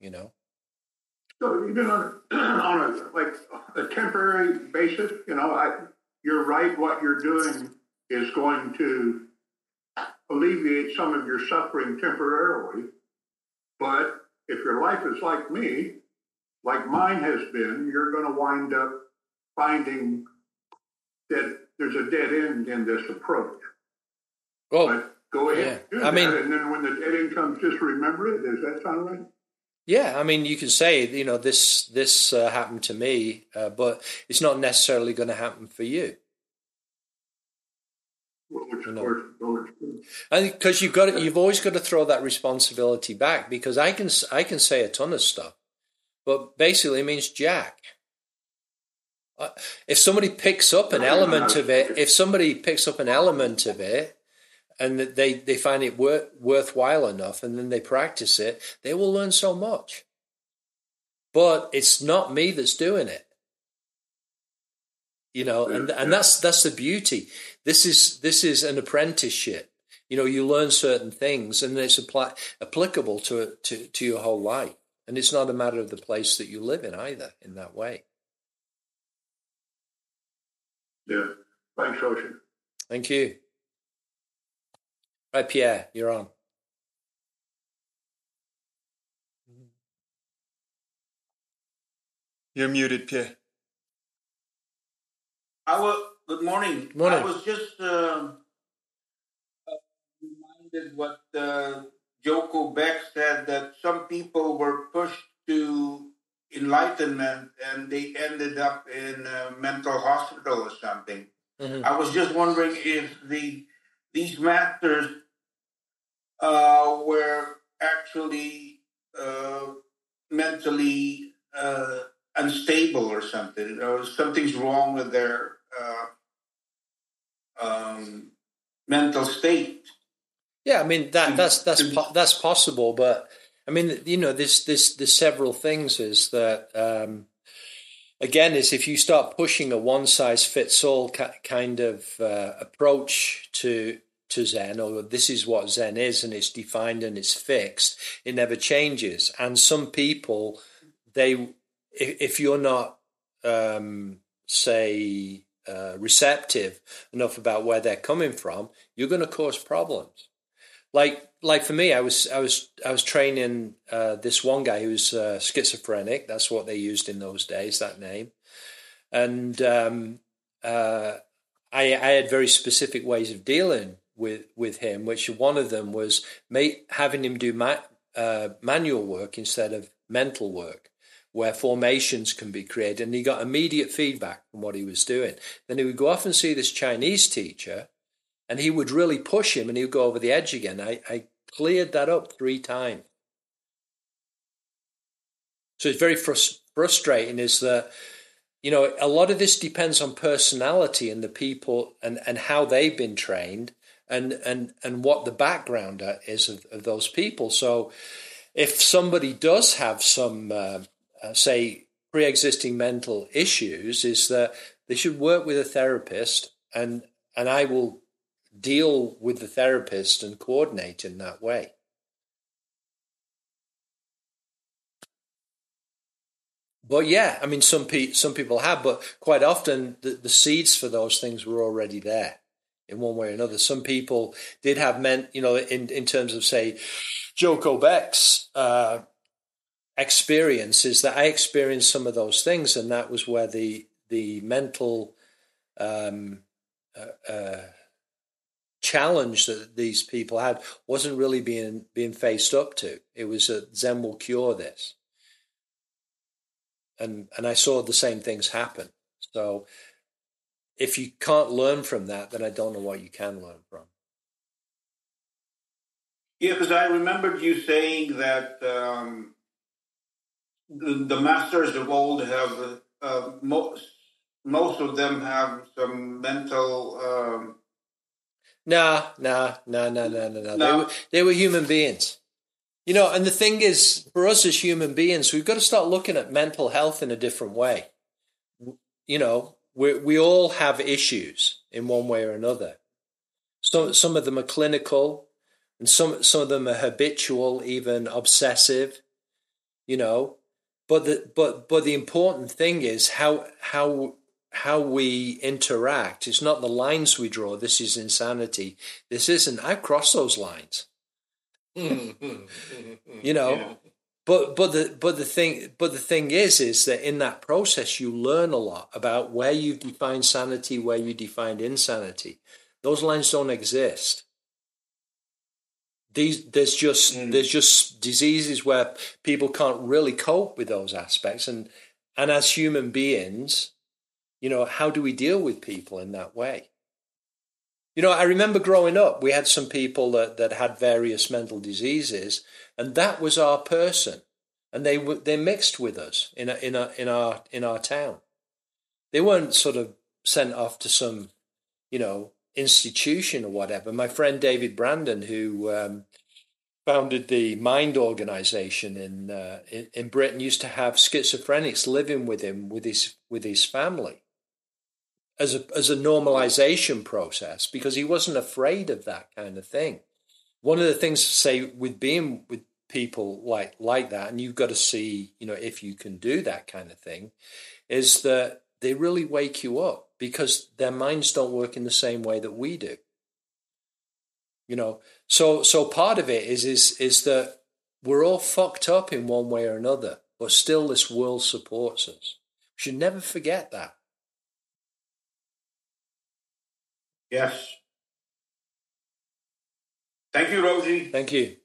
So even on a temporary basis, you're right. What you're doing is going to alleviate some of your suffering temporarily. But if your life is like me, like mine has been, you're going to wind up finding that there's a dead end in this approach. Oh, but go ahead, yeah. and then when the dead end comes, just remember it. Does that sound right? Yeah, I mean, you can say, this happened to me, but it's not necessarily going to happen for you. Which of course, and because you've always got to throw that responsibility back, because I can say a ton of stuff, but basically it means jack. If somebody picks up an element of it, and they find it worthwhile enough, and then they practice it, they will learn so much. But it's not me that's doing it, and that's the beauty. This is an apprenticeship. You learn certain things, and it's applicable to your whole life. And it's not a matter of the place that you live in either, in that way. Yeah. Thanks, Ocean. Thank you. Right, Pierre, you're on. You're muted, Pierre. Good morning. Morning. I was just reminded what Joko Beck said, that some people were pushed to enlightenment and they ended up in a mental hospital or something. Mm-hmm. I was just wondering if these masters were actually mentally unstable or something, or something's wrong with their mental state. Yeah, I mean that's possible, but I mean, there's several things. Is that again, is if you start pushing a one size fits all kind of approach to Zen, or this is what Zen is, and it's defined and it's fixed, it never changes. And some people, if you're not receptive enough about where they're coming from, you're going to cause problems. Like for me, I was training this one guy who's schizophrenic. That's what they used in those days, that name. And I had very specific ways of dealing with him, which one of them was having him do manual work instead of mental work, where formations can be created. And he got immediate feedback from what he was doing. Then he would go off and see this Chinese teacher, and he would really push him, and he would go over the edge again. I cleared that up 3 times. So it's very frustrating, is that, a lot of this depends on personality and the people and how they've been trained and what the background is of those people. So if somebody does have some, say, pre-existing mental issues, is that they should work with a therapist, and I will deal with the therapist and coordinate in that way. But yeah, I mean, some people have, but quite often the seeds for those things were already there in one way or another. Some people did have in terms of, say, Joko Beck's experiences, that I experienced some of those things, and that was where the mental challenge that these people had wasn't really being faced up to. It was that Zen will cure this. And I saw the same things happen. So if you can't learn from that, then I don't know what you can learn from. Yeah, because I remembered you saying that the masters of old have, most of them have some mental... No. They were human beings. And the thing is, for us as human beings, we've got to start looking at mental health in a different way. We all have issues in one way or another. Some of them are clinical, and some of them are habitual, even obsessive. But the important thing is how we interact. It's not the lines we draw. This is insanity. This isn't. I've crossed those lines. Yeah. But the thing is that in that process you learn a lot about where you define sanity, where you define insanity. Those lines don't exist. There's just diseases where people can't really cope with those aspects, and as human beings, how do we deal with people in that way? I remember growing up, we had some people that had various mental diseases, and that was our person, and they mixed with us in our town. They weren't sort of sent off to some, institution or whatever. My friend David Brandon, who founded the Mind organization in Britain, used to have schizophrenics living with him with his family. as a normalization process, because he wasn't afraid of that kind of thing. One of the things to say with being with people like that, and you've got to see, if you can do that kind of thing, is that they really wake you up, because their minds don't work in the same way that we do. So part of it is that we're all fucked up in one way or another, but still this world supports us. We should never forget that. Yes. Thank you, Rosie. Thank you.